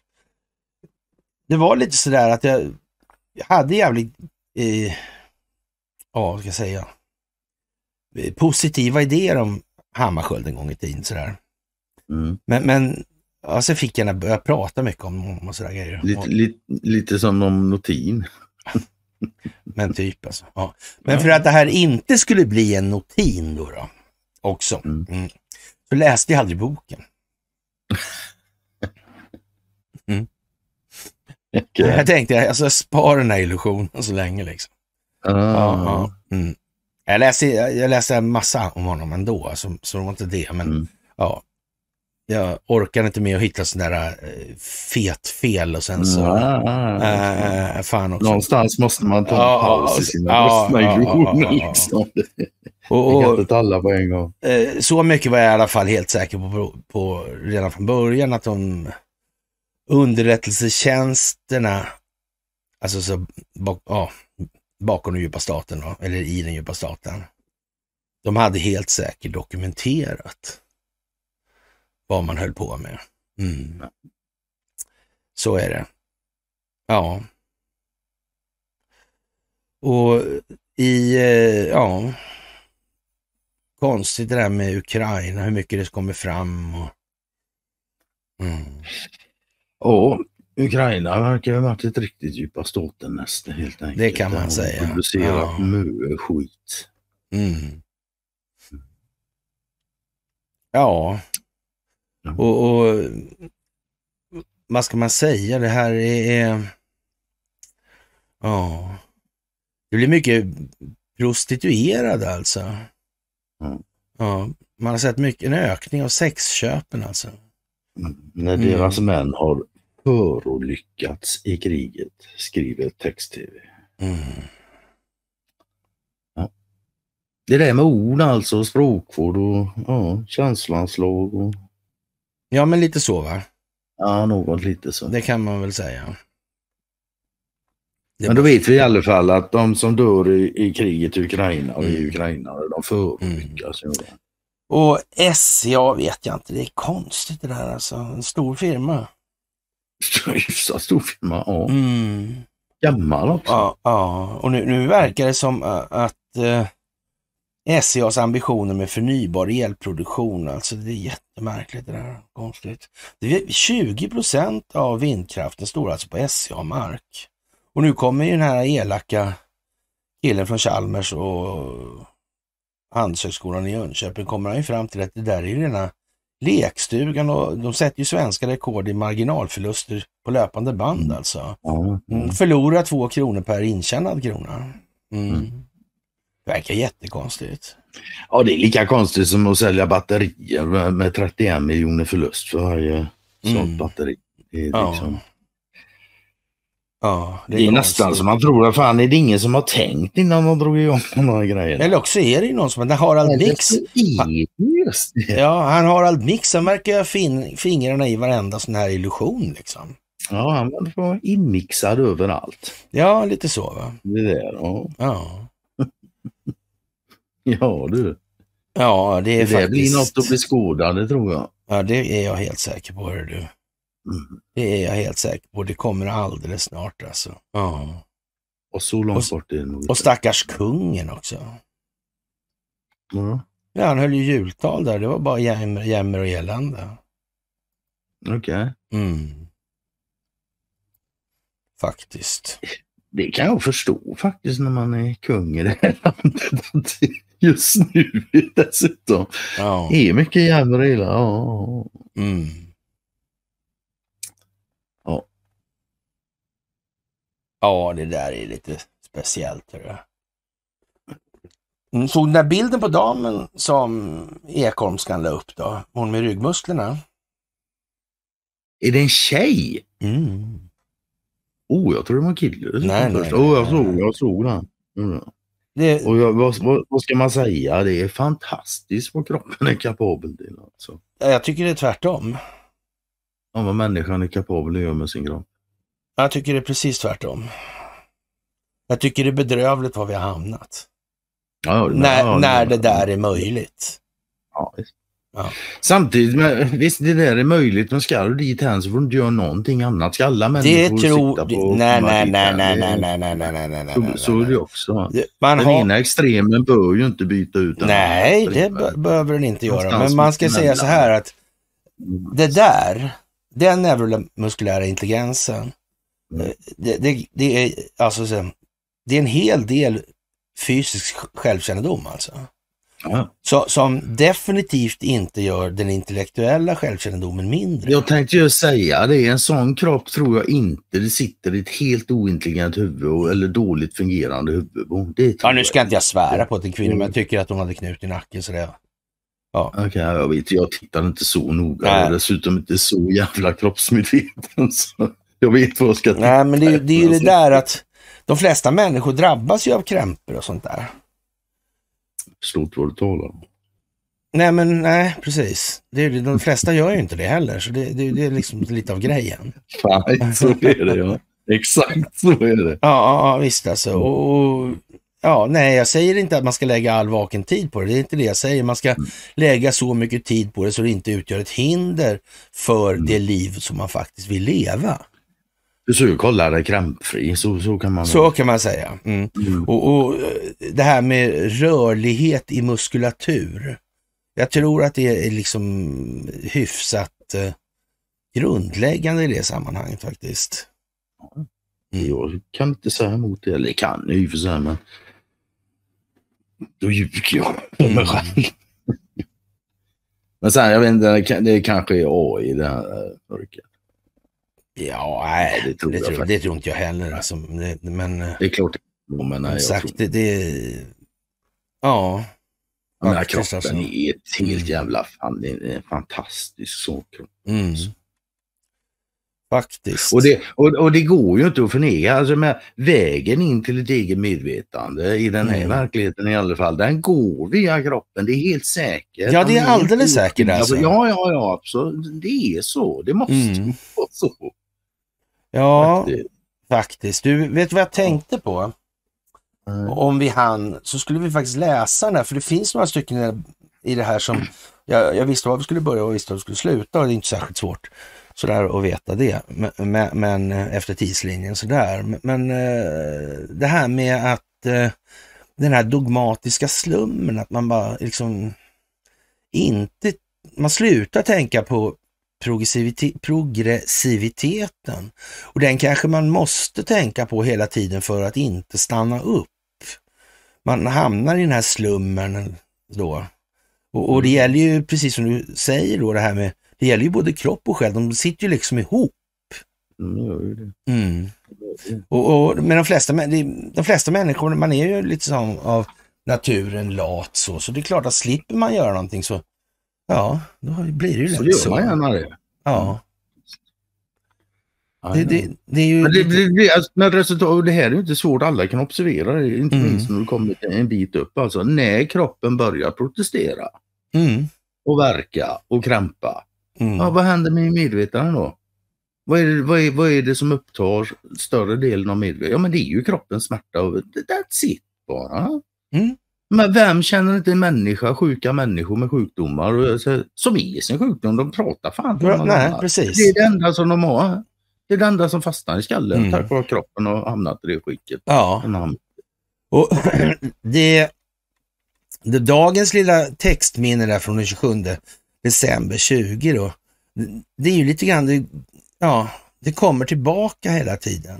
B: det var lite sådär att jag, jag hade jävligt, eh, ja vad ska jag säga, positiva idéer om Hammarskjöld en gång i tiden sådär.
C: Mm.
B: Men, men ja, så fick jag börja prata mycket om honom och sådär grejer.
C: Lite,
B: och,
C: lite, lite som om notin.
B: Men typ alltså. Ja. Men för att det här inte skulle bli en notin då, då också.
C: Mm.
B: Mm, så läste jag aldrig boken. Mm.
C: Okay.
B: Jag tänkte, alltså spara den här illusionen så länge liksom.
C: Ah.
B: Ja, ja. Mm. Jag läste, jag läste en massa om honom ändå, alltså, så det var inte det. Men
C: mm.
B: ja, jag orkar inte med att hitta sån där äh, fet fel och sen så
C: ah.
B: äh, fan också.
C: Någonstans måste man ta en
B: ja,
C: paus i sina
B: ja,
C: ja, illusioner
B: ja, ja,
C: liksom.
B: Och,
C: och, inte alla på en gång.
B: Eh, så mycket var jag i alla fall helt säker på, på, på redan från början att de underrättelsetjänsterna, alltså så bak, ja, bakom den djupa staten då, eller i den djupa staten, de hade helt säkert dokumenterat vad man höll på med. Mm. Så är det. Ja. Och i, eh, ja, konstigt det där med Ukraina, hur mycket det kommer fram. Och, mm.
C: Och Ukraina verkar ha varit ett riktigt djupa staten nästan helt enkelt.
B: Det kan man säga.
C: Producerat
B: ja.
C: mycket skit.
B: Mm. Ja. Och, och vad ska man säga? Det här är... Ja. Det blir mycket prostituerade alltså.
C: Mm.
B: Ja. Man har sett mycket, en ökning av sexköpen alltså.
C: Mm. När deras mm. män har förolyckats i kriget, skriver text-tv.
B: Mm.
C: Ja. Det där med ord alltså, språkvård och ja, känslanslag och...
B: Ja, men lite så va?
C: Ja, något lite så.
B: Det kan man väl säga. Det
C: men då vet vi i alla fall att de som dör i, i kriget i Ukraina och mm. i Ukraina, de förolyckas. Mm.
B: Och S C A vet jag inte, det är konstigt det där alltså. En stor firma.
C: Så stor firma, ja.
B: Mm.
C: Gammal också.
B: Ja, ja. Och nu, nu verkar det som att uh, S C A:s ambitioner med förnybar elproduktion, alltså det är jättemärkligt det där, konstigt. Det är tjugo procent av vindkraften står alltså på S C A-mark. Och nu kommer ju den här elaka killen från Chalmers och Handelshögskolan i Jönköping, kommer han ju fram till att det där är ju rena lekstugan och de sätter ju svenska rekord i marginalförluster på löpande band alltså.
C: Ja, ja.
B: Mm, förlorar två kronor per intjänad krona. Mm.
C: Mm.
B: Verkar jättekonstigt.
C: Ja, det är lika konstigt som att sälja batterier med, med trettioen miljoner förlust för varje sånt
B: Mm.
C: batteri. Det är,
B: Ja.
C: liksom,
B: Ja,
C: det är, nästan
B: konstigt.
C: som man tror att fan är det ingen som har tänkt innan de drog igång de här grejerna.
B: Eller också är det ju någon som, den Harald Mix.
C: Just det.
B: Ja, han Harald Mix, han verkar ha fin, fingrarna i varenda sån här illusion liksom.
C: Ja, han var inmixad överallt.
B: Ja, lite så va.
C: Det där, ja.
B: Ja,
C: Ja du.
B: ja det är
C: Det där
B: faktiskt...
C: blir något att beskåda, det tror jag.
B: Ja, det är jag helt säker på, hör du.
C: Mm.
B: Det är jag helt säker på. Det kommer alldeles snart alltså. Ja.
C: Och så långt
B: Och-
C: bort är det nog.
B: Och stackars kungen också.
C: Ja,
B: Ja, han höll ju jultal där. Det var bara jämmer, jämmer och elände.
C: okej.
B: Mm. Faktiskt.
C: Det kan jag förstå faktiskt när man är kung i det här landet. Just nu dessutom.
B: Ja.
C: Det är mycket jävla illa. Ja.
B: Mm.
C: Ja.
B: Ja, det där är lite speciellt. Hörru. Mm, såg den där bilden på damen som Ekholmskan la upp då? Hon med ryggmusklerna.
C: Är det en tjej?
B: Mm.
C: Oh, jag tror det var en kille.
B: Nej, nej,
C: först.
B: nej,
C: Oh, jag
B: nej,
C: såg,
B: nej.
C: jag såg den. Mm.
B: Det,
C: Och jag, vad, vad, vad ska man säga? Det är fantastiskt vad kroppen är kapabel till. Alltså.
B: jag tycker det är tvärtom.
C: Ja, vad människan är kapabel att göra med sin kropp.
B: Jag tycker det är precis tvärtom. Jag tycker det är bedrövligt var vi har hamnat.
C: Ja, det-
B: När,
C: ja,
B: när det där är möjligt.
C: Ja, visst.
B: Ja.
C: Samtidigt, men, visst det där är möjligt, men ska du dit hän så får du inte göra någonting annat. Ska alla människor
B: Det
C: sitta
B: tror...
C: på...
B: Nej,
C: på
B: nej,
C: dit
B: nej,
C: hän?
B: nej,
C: Det-
B: nej, nej, nej, nej, nej, nej,
C: Så,
B: nej,
C: så är det
B: nej.
C: också.
B: Det- Man
C: Den
B: har...
C: ena extremen bör ju inte byta ut den
B: Nej,
C: andra.
B: det be- behöver den inte göra.
C: Någonstans
B: Men man ska
C: mitt
B: säga så
C: emellan.
B: här att
C: Mm.
B: det där, den neuromuskulära intelligensen,
C: Mm.
B: det, det, det är alltså så, det är en hel del fysisk självkännedom alltså.
C: Ja.
B: Så, som definitivt inte gör den intellektuella självkännedomen mindre.
C: Jag tänkte ju säga det, en sån kropp tror jag inte det sitter i ett helt ointelligent huvud och- eller dåligt fungerande huvud. Det tror
B: Ja, nu ska
C: jag.
B: inte jag svära på till kvinnor, men
C: Mm.
B: jag tycker att hon hade knut i nacken så det... Ja.
C: Okej, jag vet, jag tittar inte så noga.
B: Nej.
C: Jag är dessutom inte så jävla kroppsmedveten. Så jag vet vad jag ska titta.
B: Nej, men det, är- det är ju det
C: Alltså,
B: där att de flesta människor drabbas ju av krämpor och sånt där.
C: Förstått vad du talar om.
B: Nej, men nej, precis. Det är, de flesta gör ju inte det heller, så det, det, det är liksom lite av grejen.
C: Fan, så är det ja. Exakt så är det.
B: Ja, ja, ja visst alltså. Och, och, ja, nej, jag säger inte att man ska lägga all vaken tid på det. Det är inte det jag säger. Man ska lägga så mycket tid på det så det inte utgör ett hinder för det liv som man faktiskt vill leva.
C: Försök hålla dig krämpfri, så, så kan man...
B: Så kan man säga. Mm.
C: Mm.
B: Och, och det här med rörlighet i muskulatur. Jag tror att det är liksom hyfsat eh, grundläggande i det sammanhanget faktiskt. Mm.
C: Jag kan inte säga emot det, eller kan jag i och för sig, men då ljuger jag för mig själv. Men sen, jag vet inte, det kan- det kanske är A I det här mörkret.
B: Ja, nej,
C: det
B: det
C: tror
B: tror,
C: jag
B: det,
C: faktiskt.
B: tror inte jag heller. Alltså, det, men eh,
C: Det är klart, men nej, jag
B: sagt,
C: tror
B: det, det... Ja.
C: den här
B: faktiskt,
C: kroppen
B: alltså.
C: är ett helt
B: Mm.
C: jävla fan, det är en fantastisk sak.
B: Mm. Faktiskt.
C: Och det, och, och det går ju inte att förneka. Alltså med vägen in till ett eget medvetande i den här
B: Mm.
C: verkligheten i alla fall, den går via kroppen. Det är helt säkert.
B: Ja, det är
C: Man
B: alldeles
C: inte
B: säkert, alltså.
C: Ja, ja, ja, absolut. Det är så. Det måste
B: Mm.
C: vara så.
B: Ja,
C: Det-
B: faktiskt. Du, vet vad jag tänkte på?
C: Mm.
B: Om vi hann så skulle vi faktiskt läsa den här, för det finns några stycken i det här som jag, jag visste var vi skulle börja och visste var vi skulle sluta, och det är inte särskilt svårt sådär att veta det, men, men, men efter tidslinjen sådär. Men, men eh, det här med att eh, den här dogmatiska slummen, att man bara liksom inte, man slutar tänka på progressivite- progressiviteten, och den kanske man måste tänka på hela tiden för att inte stanna upp. Man hamnar i den här slummen då Och, och det gäller ju, precis som du säger då, det här med, det gäller ju både kropp och själ, de sitter ju liksom ihop.
C: Mm, gör ju det.
B: Mm. Och, och, men de flesta, de flesta människor, man är ju lite som av naturen lat så, så det är klart att slipper man göra någonting så, ja, då blir det ju
C: Så
B: lätt
C: gör
B: så.
C: man gärna det.
B: Ja.
C: Ja,
B: Det, det, det är ju
C: Men, det,
B: lite...
C: det, det, alltså, men resultat, det här är ju inte svårt, alla kan observera det, inte
B: Mm.
C: minst när du kommer en bit upp. Alltså när kroppen börjar protestera
B: Mm.
C: och verka och krämpa.
B: Mm.
C: Ja, vad händer med medvetandet då? Vad är, det, vad, är, vad är det som upptar större delen av medvetandet? Ja, men det är ju kroppens smärta. Och that's it bara.
B: Mm.
C: Men vem känner inte en människa, sjuka människor med sjukdomar och, så, som är sin sjukdom? De pratar fan på någon
B: Nej,
C: annan.
B: precis.
C: Det är det enda som de har. Det är det enda som fastnar i skallen
B: Mm.
C: tack vare att kroppen har hamnat i det skicket.
B: Ja.
C: Mm.
B: Och det, det dagens lilla textminne där från den tjugosjunde december tjugo då, det är ju lite grann, det, ja, det kommer tillbaka hela tiden.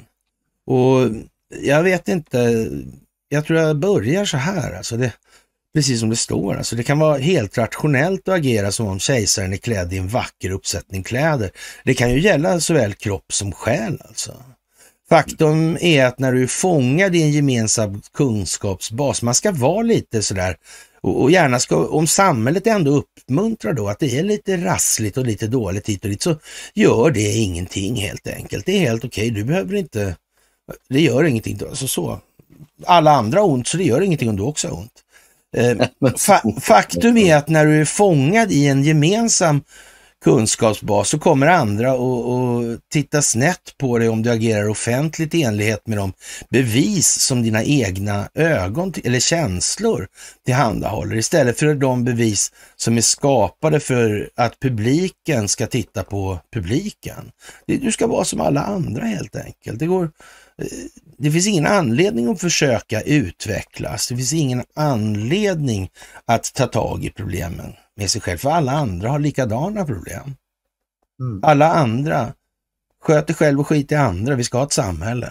B: Och jag vet inte, jag tror jag börjar så här, alltså det, precis som det står, alltså det kan vara helt rationellt att agera som om kejsaren är klädd i en vacker uppsättning kläder. Det kan ju gälla såväl kropp som själ alltså. Faktum är att när du är fångad i en gemensam kunskapsbas, man ska vara lite sådär, och, och gärna ska, om samhället ändå uppmuntrar då att det är lite rassligt och lite dåligt hit och dit, så gör det ingenting helt enkelt. Det är helt okej, du behöver inte, det gör ingenting, alltså så. Alla andra har ont, så det gör ingenting om du också har ont. Eh, fa- faktum är att när du är fångad i en gemensam kunskapsbas så kommer andra att titta snett på dig om du agerar offentligt i enlighet med de bevis som dina egna ögon t- eller känslor tillhandahåller, istället för de bevis som är skapade för att publiken ska titta på publiken. Det, du ska vara som alla andra helt enkelt. Det går... Det finns ingen anledning att försöka utvecklas. Det finns ingen anledning att ta tag i problemen med sig själv. För alla andra har likadana problem.
C: Mm.
B: Alla andra sköter själv och skit i andra. Vi ska ha ett samhälle.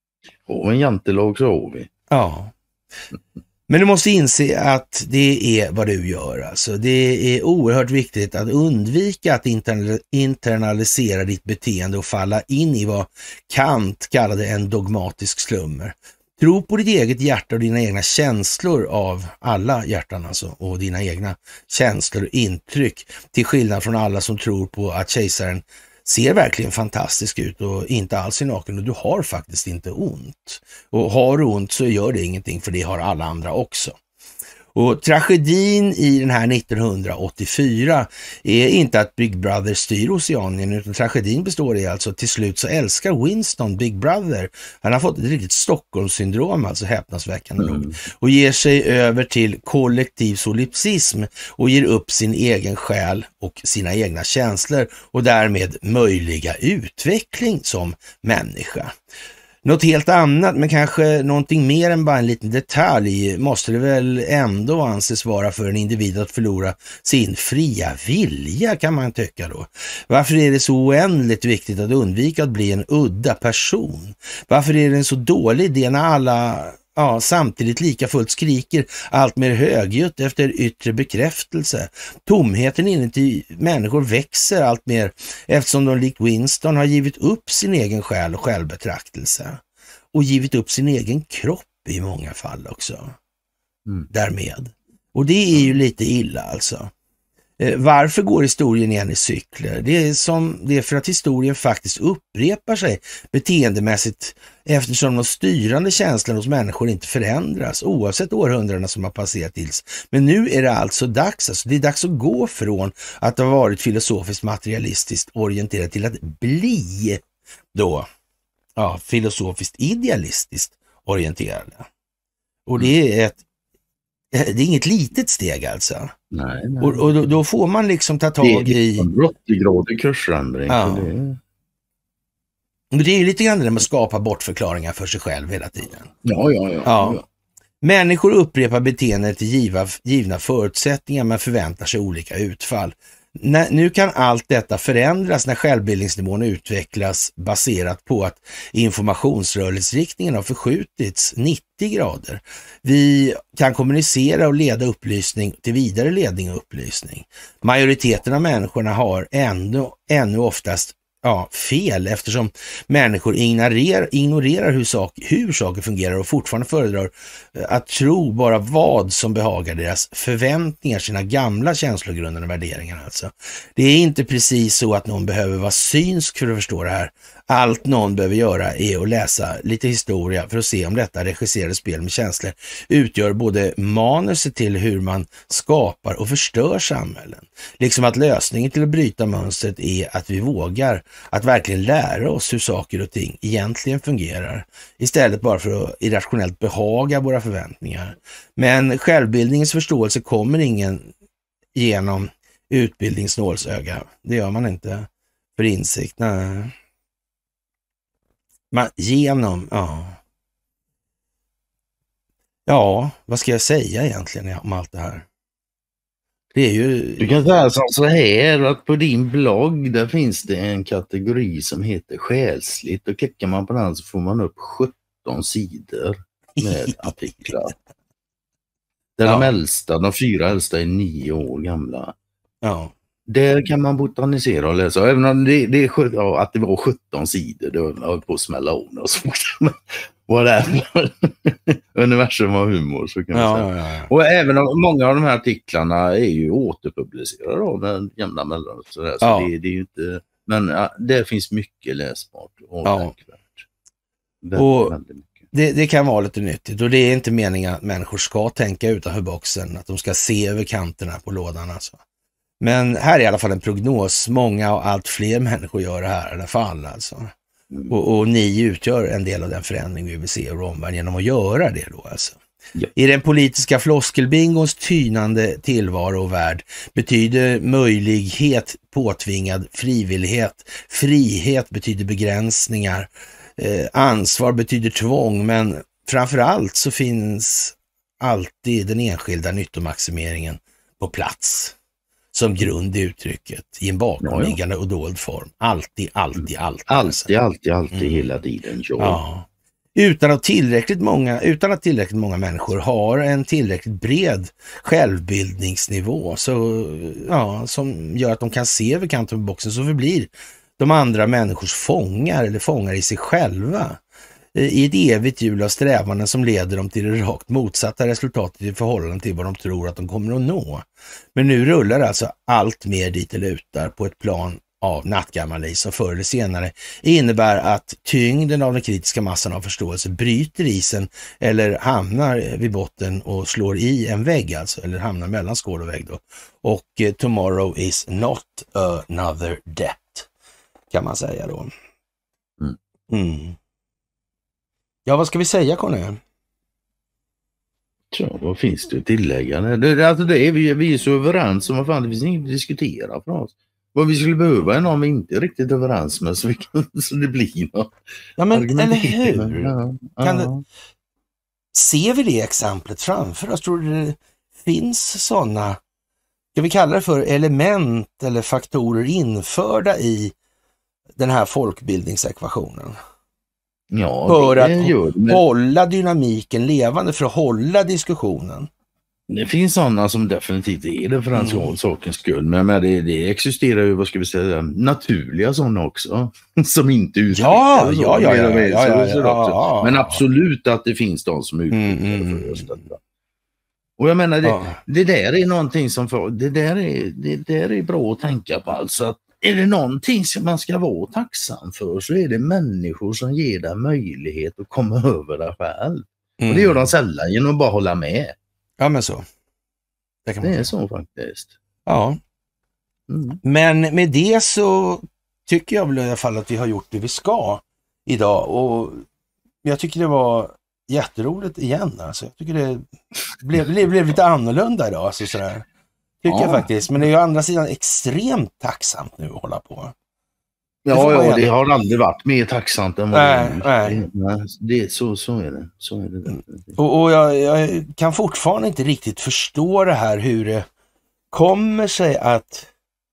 C: Och en jantelag så har vi.
B: Ja. Men du måste inse att det är vad du gör. Alltså. Det är oerhört viktigt att undvika att interna- internalisera ditt beteende och falla in i vad Kant kallade en dogmatisk slummer. Tro på ditt eget hjärta och dina egna känslor av alla hjärtan alltså, och dina egna känslor och intryck, till skillnad från alla som tror på att kejsaren ser verkligen fantastisk ut och inte alls är naken, och du har faktiskt inte ont. Och har du ont så gör det ingenting, för det har alla andra också. Och tragedin i den här nittonhundraåttiofyra är inte att Big Brother styr Oceanien, utan tragedin består i alltså att till slut så älskar Winston Big Brother. Han har fått ett riktigt Stockholmssyndrom, alltså häpnadsväckande nog, mm. och ger sig över till kollektiv solipsism och ger upp sin egen själ och sina egna känslor och därmed möjliga utveckling som människa. Något helt annat, men kanske någonting mer än bara en liten detalj, måste det väl ändå anses vara för en individ att förlora sin fria vilja, kan man tycka då. Varför är det så oändligt viktigt att undvika att bli en udda person? Varför är det en så dålig idé när alla ja, samtidigt lika fullt skriker allt mer högljutt efter yttre bekräftelse? Tomheten inuti människor växer allt mer eftersom de likt Winston har givit upp sin egen själ och självbetraktelse. Och givit upp sin egen kropp i många fall också. Mm. Därmed. Och det är ju lite illa alltså. Eh, varför går historien igen i cykler? Det är, som, det är för att historien faktiskt upprepar sig beteendemässigt, eftersom de styrande känslorna hos människor inte förändras oavsett århundradena som har passerat tills. Men nu är det alltså dags, alltså det är dags att gå från att ha varit filosofiskt materialistiskt orienterad till att bli då ja, filosofiskt idealistiskt orienterade. Och det är ett det är inget litet steg alltså.
C: Nej, nej.
B: Och, och då, då får man liksom ta tag i...
C: Det är en åttio-gradig kursändring.
B: Ja.
C: Det...
B: Men det är ju lite grann det med att skapa bortförklaringar för sig själv hela tiden.
C: Ja, ja, ja.
B: ja.
C: ja.
B: Människor upprepar beteendet i giva, givna förutsättningar men förväntar sig olika utfall. När, nu kan allt detta förändras när självbildningsnivån utvecklas baserat på att informationsrörelseriktningen har förskjutits nittio grader. Vi kan kommunicera och leda upplysning till vidare ledning och upplysning. Majoriteten av människorna har ännu, ännu oftast ja, fel eftersom människor ignorerar, ignorerar hur, sak, hur saker fungerar och fortfarande föredrar att tro bara vad som behagar deras förväntningar, sina gamla känslogrundande värderingar alltså. Det är inte precis så att någon behöver vara synsk för att förstå det här. Allt någon behöver göra är att läsa lite historia för att se om detta regisserade spel med känslor utgör både manuset till hur man skapar och förstör samhällen. Liksom att lösningen till att bryta mönstret är att vi vågar att verkligen lära oss hur saker och ting egentligen fungerar istället bara för att irrationellt behaga våra förväntningar. Men självbildningens förståelse kommer ingen genom utbildningsnålsöga. Det gör man inte för insikt. Nej. Man, genom, ja. Ja, vad ska jag säga egentligen om allt det här? Det är ju...
C: Du kan säga så här att på din blogg där finns det en kategori som heter själsligt och klickar man på den så får man upp sjutton sidor med artiklar. Där ja. de äldsta, de fyra äldsta är nio år gamla.
B: Ja.
C: Där kan man botanisera och läsa. Även om det, det är ja, att det var sjutton sidor, det var på att smälla om och så. Vad det är universum och humor så kan man
B: ja,
C: säga.
B: Ja, ja.
C: Och även om många av de här artiklarna är ju återpublicerade av med jämna mellanrum så, där, så
B: ja.
C: det, det är ju inte, men ja, det finns mycket läsbart och
B: ja.
C: tänkvärt. Väldigt,
B: och
C: väldigt mycket.
B: Det, det kan vara lite nyttigt och det är inte meningen att människor ska tänka utanför boxen, att de ska se över kanterna på lådan alltså. Men här är i alla fall en prognos. Många och allt fler människor gör det här i alla fall alltså. Mm. Och, och ni utgör en del av den förändring vi vill se i omvärlden genom att göra det då alltså. Ja. I den politiska floskelbingons tynande tillvaro och värld betyder möjlighet påtvingad frivillighet. Frihet betyder begränsningar. Eh, ansvar betyder tvång, men framförallt så finns alltid den enskilda nyttomaximeringen på plats som grund i uttrycket i en bakomliggande och dold form. Alltid, alltid, alltid.
C: Alltid, alltid, alltid, mm. hela tiden.
B: Ja. Utan att tillräckligt många, utan att tillräckligt många människor har en tillräckligt bred självbildningsnivå så, ja, som gör att de kan se över kanten på boxen, så förblir de andra människors fångar eller fångar i sig själva i ett evigt hjul av strävanden som leder dem till det rakt motsatta resultatet i förhållande till vad de tror att de kommer att nå. Men nu rullar alltså allt mer dit det lutar på ett plan av nattgammalis som förr eller senare innebär att tyngden av den kritiska massan av förståelse bryter isen eller hamnar vid botten och slår i en vägg alltså, eller hamnar mellan skål och vägg då. Och eh, tomorrow is not another death, kan man säga då.
C: Mm.
B: Mm. Ja, vad ska vi säga, Conny?
C: Ja, vad finns det att tillägga? Det, alltså det är, vi, vi är så överens om vad fan, det finns inget att diskutera för oss. Vad vi skulle behöva är någon vi inte är riktigt överens med så, vi kan, så det blir något.
B: Ja, men eller hur?
C: Ja,
B: kan
C: ja.
B: Det, ser vi det exemplet framför oss? Tror du det finns sådana, ska vi kalla det för element eller faktorer införda i den här folkbildningsekvationen?
C: Ja,
B: för
C: det
B: att
C: gör det.
B: hålla dynamiken levande, för att hålla diskussionen.
C: Det finns sådana som definitivt är det för den mm. sakens skull. Men, men det, det existerar ju, vad ska vi säga, naturliga sådana också. Som inte utvecklar.
B: Ja, ja, ja, ja, ja, ja, ja, ja.
C: Men absolut att det finns de som utvecklar mm, mm, för just detta. Och jag menar, det, ja. det där är någonting som, för, det, där är, det där är bra att tänka på. Alltså att är det någonting som man ska vara tacksam för så är det människor som ger dig möjlighet att komma över dig själv. Mm. Och det gör de sällan genom att bara hålla med.
B: Ja, men så.
C: Det, kan man det är så faktiskt.
B: Ja. Mm. Men med det så tycker jag väl i alla fall att vi har gjort det vi ska idag. Och jag tycker det var jätteroligt igen. Alltså. Jag tycker det blev, blev, blev lite annorlunda idag. Alltså sådär. Tycker ja. jag faktiskt. Men det är ju å andra sidan extremt tacksamt nu att hålla på.
C: Det ja, ja det har aldrig varit mer tacksamt än vad
B: nej,
C: det är.
B: Nej.
C: Nej, det, så, så är det. Så är det
B: och och jag, jag kan fortfarande inte riktigt förstå det här hur det kommer sig att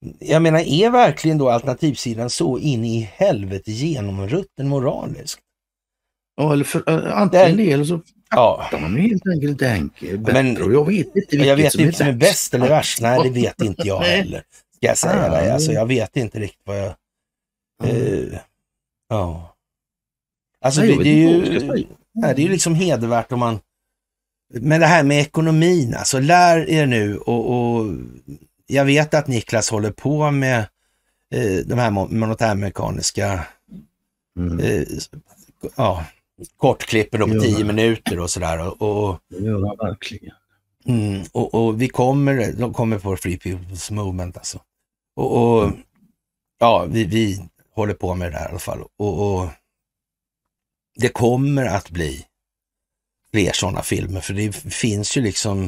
B: jag menar, är verkligen då alternativsidan så in i helvete genomrutten moraliskt?
C: Ja, eller för, äh, antingen det eller så
B: ja.
C: fattar man helt enkelt inte enkelt bättre.
B: Men,
C: och jag vet inte vilket
B: jag vet
C: som,
B: inte
C: är
B: som är bäst eller värst. Nej, det vet inte jag heller. Ska jag säga det? Alltså, jag vet inte riktigt vad jag... Mm. Uh, ja. Alltså, nej, det, det, är ju, nej, det är ju liksom hedervärt om man... Men det här med ekonomin, alltså lär er nu och, och jag vet att Niklas håller på med eh, de här monetärmekaniska mm. eh, ja, kortklippen på tio minuter och sådär. Och, och,
C: det gör det verkligen.
B: Mm, och, och vi kommer, de kommer på Free People's Movement alltså. Och, och mm. ja, vi, vi håller på med det här i alla fall. Och, och det kommer att bli fler sådana filmer, för det finns ju liksom,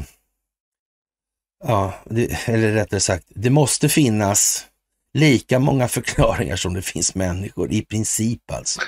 B: ja, det, eller rättare sagt, det måste finnas lika många förklaringar som det finns människor, i princip alltså.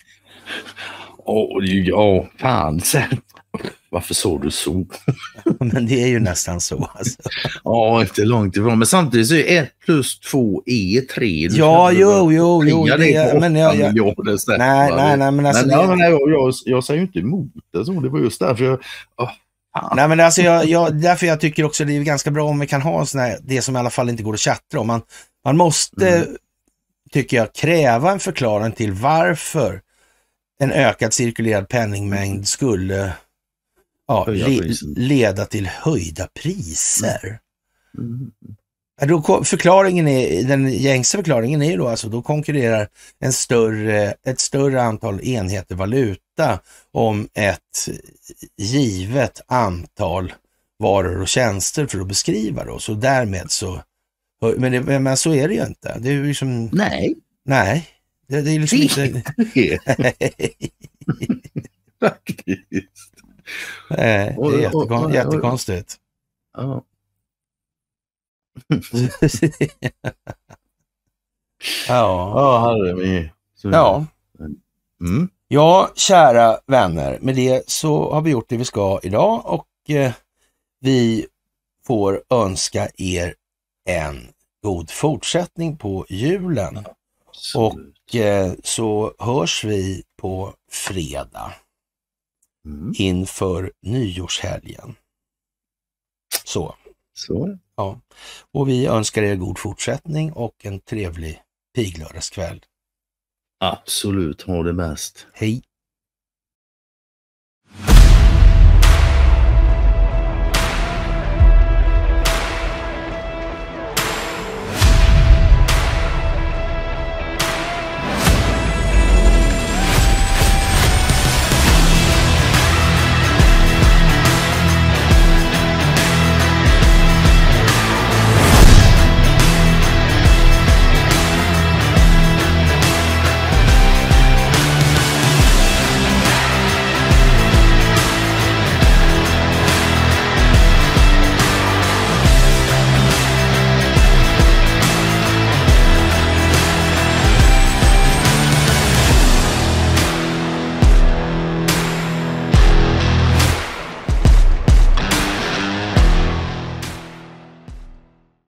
C: Åh, oh, ja, fan, varför sa du så?
B: Men det är ju nästan så alltså.
C: Ja, inte långt ifrån, men samtidigt så är ett plus två är tre.
B: Ja, jo, jo, jo. Det, det men jag, jag,
C: miljarder,
B: nej, nej, nej, men alltså...
C: Men, det, ja, nej, jag, jag, jag säger ju inte emot det, så det var just därför jag... Oh,
B: nej, men alltså, jag, jag, därför jag tycker också det är ganska bra om vi kan ha en sån här, det som i alla fall inte går att chatta om. Man, man måste, mm. tycker jag, kräva en förklaring till varför en ökad cirkulerad penningmängd skulle... Ja, le, leda till höjda priser. Mm. Då, förklaringen är, den gängse förklaringen är ju då alltså, då konkurrerar en större, ett större antal enheter valuta om ett givet antal varor och tjänster för att beskriva det. Så därmed så, men, det, men så är det ju inte. Det är ju liksom,
C: nej.
B: Nej. Det, det är liksom inte...
C: Faktiskt.
B: Nej, det är jättekon- jättekonstigt.
C: Ja.
B: ja.
C: Ja, herre min.
B: Ja.
C: Mm.
B: Ja, kära vänner, med det så har vi gjort det vi ska idag och eh, vi får önska er en god fortsättning på julen. Absolut. Och eh, så hörs vi på fredag. Mm. Inför nyårshelgen. Så.
C: Så.
B: Ja. Och vi önskar er god fortsättning och en trevlig piglördagskväll.
C: Absolut, ha det bäst.
B: Hej.